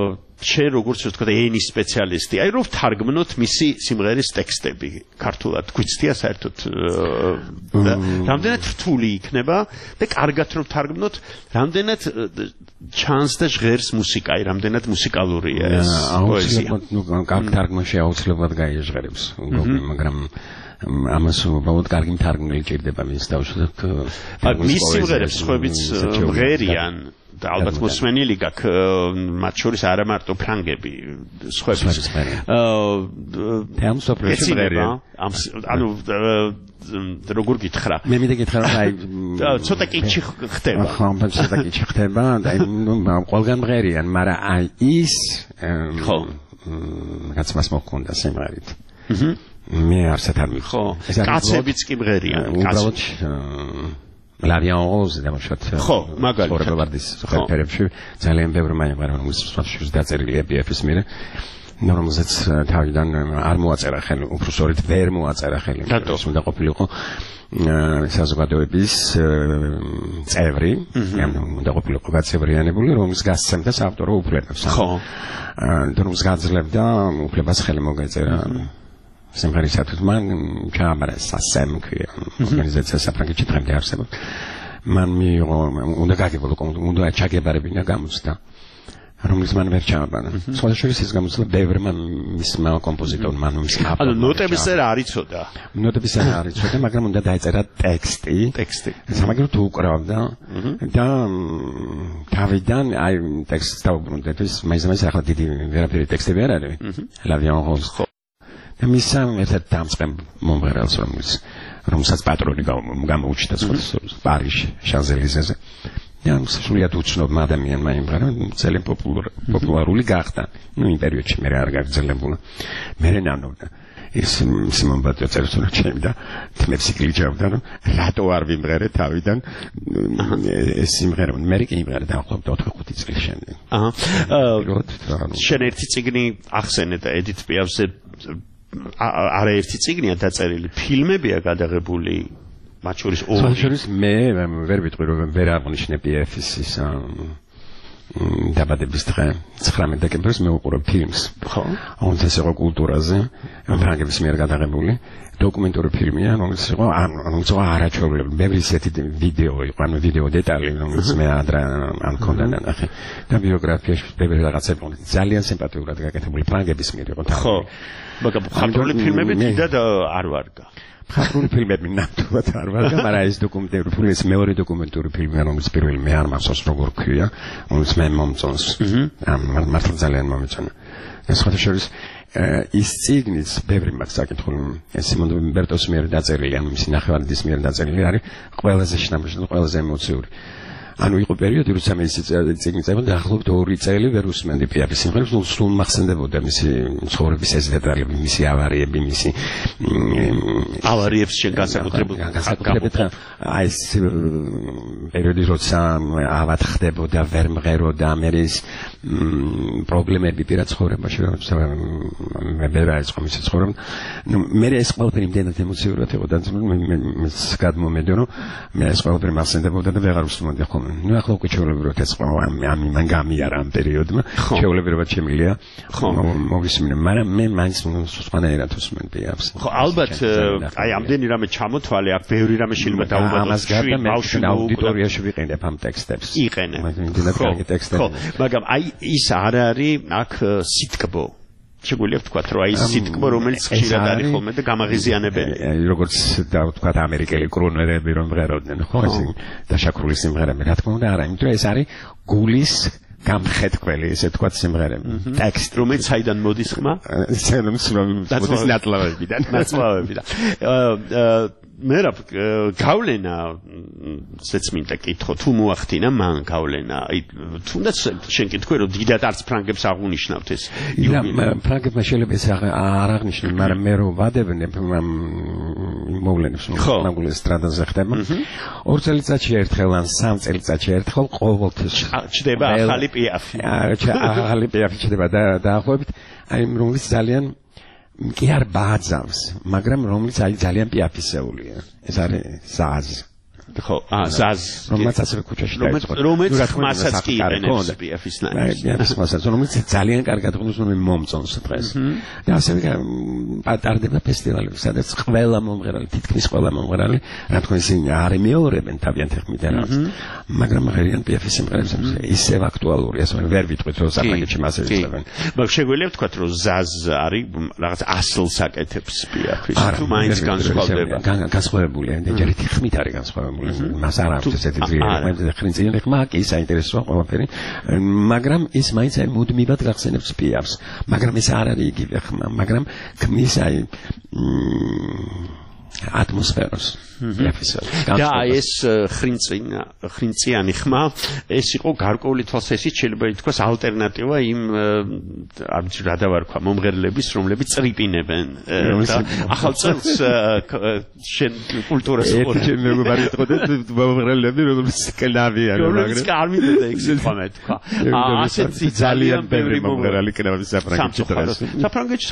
შენ როგორც ვთქვა ენის სპეციალისტი, აი რომ ვთარგმნოთ მისი სიმღერის ტექსტები ქართულად, გვიცდია საერთოდ რამდენად რთული იქნება და კარგად რომ ვთარგმნოთ, რამდენად ჩანს და ჟღერს მუსიკა, რამდენად მუსიკალურია ეს პოეზია. კარგ თარგმანში აუცილებლად გაიჟღერებს, მაგრამ ამას უბრალოდ კარგი მთარგმნელი ჭირდება მის დავუშვათ. მის სიმღერებს ხვებიც მღერიან და ალბათ მოსმენილი გაქვს, მათ შორის არა მარტო ფრანგები, სხვებიც. ანუ როგორ გითხრა? მე მინდა გითხრა რომ აი ცოტა კიჩი ხდება. ხო, ცოტა კიჩი ხდება, აი ყველგან მღერიან, მაგრამ აი ის ხო, რაც მას მოხონდა სიმღერით. მე არსად არ მიხო. კაცებიც კი მღერიან, უბრალოდ ლავიან როზე დამშოთ. ხო, მაგალითად. ხორებარდის ფერებში ძალიან ბევრი მაიმარა რომ მსხვერპლს დაწერილია BF-ის მერე. რომელზეც თავიდან არ მოაწერა ხელი, უბრალოდ ვერ მოაწერა ხელი. ის უნდა ყოფილიყო საზოგადოების წევრი, უნდა ყოფილიყო გაწევრიანებული, რომლის გასცემდა საავტორო უფლებებს. ხო. რომლის გაძლევდა უფლებას ხელი მოგეწერა. სიმღერისათვის მან ჩააბარა სასემ ქვია ორგანიზაცია საფრანგეთში დღემდე არსებობს. მან მიიღო უნდა გაგებულო უნდა ჩაგებარებინა გამოცდა რომელიც მან ვერ ჩააბარა. სხვა შორის ის გამოცდა ბევრმა მისმა კომპოზიტორმა მის ანუ ნოტების წერა არ იცოდა. ნოტების წერა არ იცოდა, მაგრამ უნდა დაეწერა ტექსტი. სამაგეროდ უკრავდა და თავიდან აი ტექსტს დაუბრუნდეთ ის მაინც ახლა დიდი ვერაფერი ტექსტები არ არის. ლავიან როზე მისამ ერთ დამწყებ მომღერალს რომელსაც პატრონი გამოუჩნდა პარიზში შანზელიზეზე. და სრულიად უცნობ ადამიანმა იმღერა, ძალიან პოპულარული გახდა. იმ პერიოდში მე არ გაგრძელებულა. მე ნანობდა ის სიმონბატო წერს რომ ჩემი და თმებს იკლიჭავდა რომ რატო არ ვიმღერე თავიდან ეს სიმღერა მე კი იმღერე დაახლოებით 4-5 წლის შემდეგ. შენ ერთი წიგნი ახსენე და ედით პიაფზე არაერთი წიგნია დაწერილი, ფილმებია გადაღებული, მათ შორის ორი. მე ვერ ვიტყვი რომ ვერ აღნიშნე BF-ის ის დაბადების დღე 19 დეკემბერს მე ვუყურებ ფილმს. ხო. ეს იყო კულტურაზე, ფრანგების მიერ გადაღებული დოკუმენტური ფილმია, რომელიც იყო არაჩვეულებრივი. ბევრი ისეთი ვიდეო იყო, ანუ ვიდეო დეტალი, რომელიც მე ადრე არ მქონდა ნახე. და ბიოგრაფიაში ბევრი რაღაცა იყო ძალიან სიმპათიურად გაკეთებული ფრანგების მიერ იყო. ხო. მაგრამ ხატრული ფილმები დიდად არ ვარგა. ხატრული ფილმები ნამდვილად არ ვარგა, მაგრამ ეს დოკუმენტური ფილმი, ეს მეორე დოკუმენტური ფილმი, რომელიც პირველი მე არ მახსოვს როგორ ქვია, რომელიც მე მომწონს. მართლა ძალიან მომეწონა. ეს ხათაშორის ის წიგნიც ბევრი მაქვს საკითხული. ეს სიმონ ბერტოს მიერ დაწერილი, ანუ მისი ნახევარდის მიერ დაწერილი არის ყველაზე შნამშნ, ყველაზე ემოციური. ანუ იყო პერიოდი, როცა მე ის წიგნი წერდა, დაახლოებით 2 წელი ვერ უსმენდი პიაფის სიმღერებს, სულ მახსენდებოდა მისი ცხოვრების ეს დეტალები, მისი ავარიები, მისი ავარიებს შენ განსაკუთრებით აი ეს პერიოდი, როცა ავად ხდებოდა, ვერ მღეროდა, მე ის პრობლემები პირად ცხოვრებაში, როცა მე ვერ აიწყო მისი ცხოვრება. ნუ მე ეს ყველაფერი იმდენად ემოციურად იყო და მე გადმომედო, რომ მე ეს ყველაფერი მახსენდებოდა და ვეღარ უსმენდი ხოლმე. ნუ ახლა უკვე ჩეულებრივად ეს მან გამიარა ამ პერიოდმა, ჩეულებრივად შემიძლია მოვისმინე, მაგრამ მე მაინც სხვანაირად უსმენდი აფს. ხო, ალბათ აი ამდენი რამე ჩამოთვალე, აქ ბევრი რამე შეიძლება დაუბადოს. ამას გარდა მე აუდიტორიაში ვიყენებ ამ ტექსტებს. იყენე. ხო, მაგრამ აი ის არ არის აქ სიტკბო. შეგვიძლია ვთქვათ, რომ აი სიტკბო, რომელიც ხშირად არის ხოლმე და გამაღიზიანებელი. როგორც ვთქვათ, ამერიკელი კრონერები რომ მღეროდნენ, ხო, ესე დაშაქრული სიმღერები, რა თქმა უნდა, არა, იმიტომ რომ ეს არის გულის გამხეთქველი, ესე ვთქვათ, სიმღერები. ტექსტ, რომელიც საიდან მოდის ხმა? მოდის ნათლავებიდან. მე რა გავლენა ზეცმინდა კითხო თუ მოახდინა მან გავლენა აი თუნდაც შენ კითხვი რომ დიდად არც ფრანგებს აღუნიშნავთ ეს ფრანგებმა შეიძლება ეს არ აღნიშნონ მაგრამ მე რო ვადებნებ მოვლენებს ფრანგულ ესტრადაზე ხდება 2 წელიწადში ერთხელ ან 3 წელიწადში ერთხელ ყოველთვის ჩდება ახალი პიაფი ახალი პიაფი ჩდება და დაახლოებით აი რომელიც ძალიან კი არ ბაძავს, მაგრამ რომელიც აი ძალიან პიაფისეულია. ეს არის ზაზ. ხო, ზაზ. რომელიც ასევე ქუჩაში დაიწყო. რომელიც ხმასაც კი იყენებს პიაფის ნაირს. რომელიც ძალიან კარგად ყავს მომწონს დღეს. და ასევე პატარდება ფესტივალები, სადაც ყველა მომღერალი, თითქმის ყველა მომღერალი, რა თქმა უნდა, არ იმეორებენ თავიანთი ხმიდან. მაგრამ ღერიან პიაფის სიმღერებს ისევ აქტუალურია, ასე ვერ ვიტყვით რომ საფრანგეთში მასე იწლებენ. მაგრამ შეგვიძლია ვთქვათ რომ ზაზ არის რაღაც ასლს აკეთებს პიაფის, თუ მაინც განსხვავდება. განსხვავებულია, ჯერითი ხმით არის განსხვავებული. მას არ აქვს ესეთი ძლიერი ხრინწიანი ხმა, კი საინტერესოა ყველაფერი, მაგრამ ის მაინც აი მუდმივად გახსენებს პიაფს, მაგრამ ეს არ არის იგივე ხმა, მაგრამ ქმნის აი ატმოსფეროს. და ეს ხრინწიანი ხმა ეს იყო გარკვეული თვალსაზრისით შეიძლება ითქვას ალტერნატივა იმ არ ვიცი რა დავარქვა მომღერლების რომლებიც წრიპინებენ და ახალ წელს შენ კულტურას ერთი მეგობარი იყო მომღერლები რომლებიც კლავიან მაგრამ არ მინდოდა ეგ სიტყვა თქვა ასეთი ძალიან ბევრი მომღერალი კლავების საფრანგეთში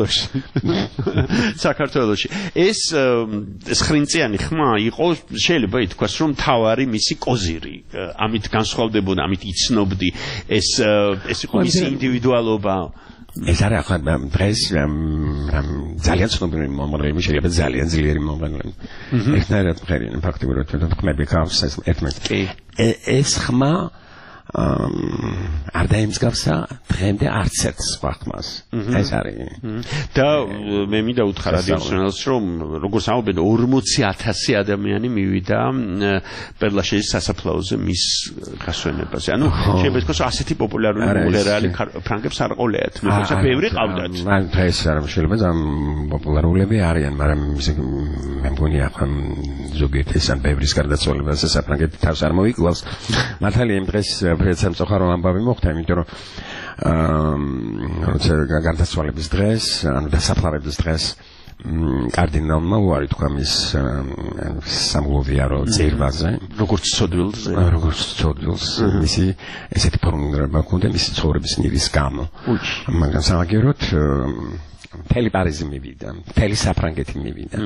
საქართველოში ეს ხრინწიანი ხმა იყო შეიძლება ითქვას რომ თავარი მისი კოზირი ამით განსხვავდებოდა ამით იცნობდი ეს იყო მისი ინდივიდუალობა ეს არის ახლა დღეს ძალიან ცნობილი მომღერლები შეიძლება ძალიან ძლიერი მომღერლები ერთნაირად მღერიან ფაქტობრივად თქმები ქავს ერთმანეთს ეს ხმა არ დაიმსგავსა დღემდე არც ერთ სხვა ხმას. ეს არის. და მე მინდა უთხრა რადიოსნელს რომ როგორც ამბობენ 40,000 ადამიანი მივიდა პერლაშეის სასაფლაოზე მის გასვენებაზე. ანუ შეიძლება ითქვას ასეთი პოპულარული მომღერალი ფრანგებს არ ყოლეათ. მე თვითონ ბევრი ყავდათ. მან დღეს არ შეიძლება ზამ პოპულარულები არიან, მაგრამ მე მგონი ახლა ზოგიერთი ან ბევრის გარდაცვალებას საფრანგეთი თავს არ მოიკლავს. მართალია იმ დღეს სამწუხარო ამბავი მოხდა, იმიტომ რომ როცა გარდაცვალების დღეს, ანუ დასაფლავების დღეს კარდინალმა უარი თქვა მის სამგლოვიარო ძირბაზე, როგორც ცოდვილს, მისი ესეთი პროგრამა ჰქონდა მისი ცხოვრების ნირის გამო. მაგრამ სამაგეროთ მთელი პარიზი მივიდა, მთელი საფრანგეთი მივიდა.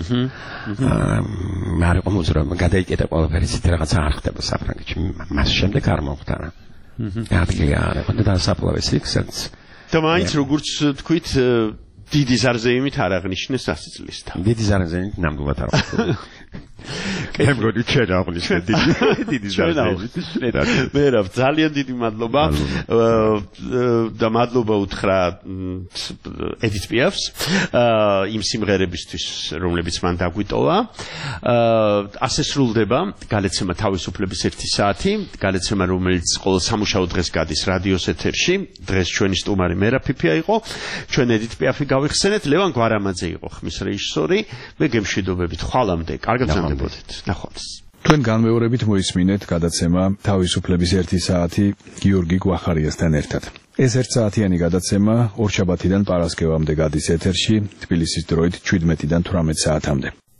არ იყო მოზრა, გადაიკეტა ყველაფერი, ისეთი რაღაცა არ ხდება საფრანგეთში. მას შემდეგ არ მოხდა. ადგილი არ იყო და დასაფლავეს იქ, სადაც და მაინც როგორც თქვით, დიდი ზარზეიმით არ აღნიშნეს სასწლისთან. დიდი ზარზეიმით ნამდვილად არ ხდება. კემგოდი ჩერა აღნიშნე დიდი ზარზეიმით. მე რა ძალიან დიდი მადლობა და მადლობა უთხრა ედით პიაფს იმ სიმღერებისთვის რომლებიც მან დაგვიტოვა. ასე სრულდება გალეცემა თავისუფლების 1 საათი, გალეცემა რომელიც ყოველ სამუშაო დღეს გადის რადიოს ეთერში. დღეს ჩვენი სტუმარი მერა ფიფია იყო, ჩვენ ედით პიაფი გავიხსენეთ, ლევან გვარამაძე იყო ხმის რეჟისორი. მე გემშვიდობებით ხვალამდე, კარგად გრძნობოდეთ. ნახვამდის. თქვენ განმეორებით მოისმინეთ გადაცემა თავისუფლების 1 საათი გიორგი გვახარიასთან ერთად. ეს 1 საათიანი გადაცემა ორშაბათიდან პარასკევამდე გადის ეთერში, თბილისის დროით 17-დან 18 საათამდე.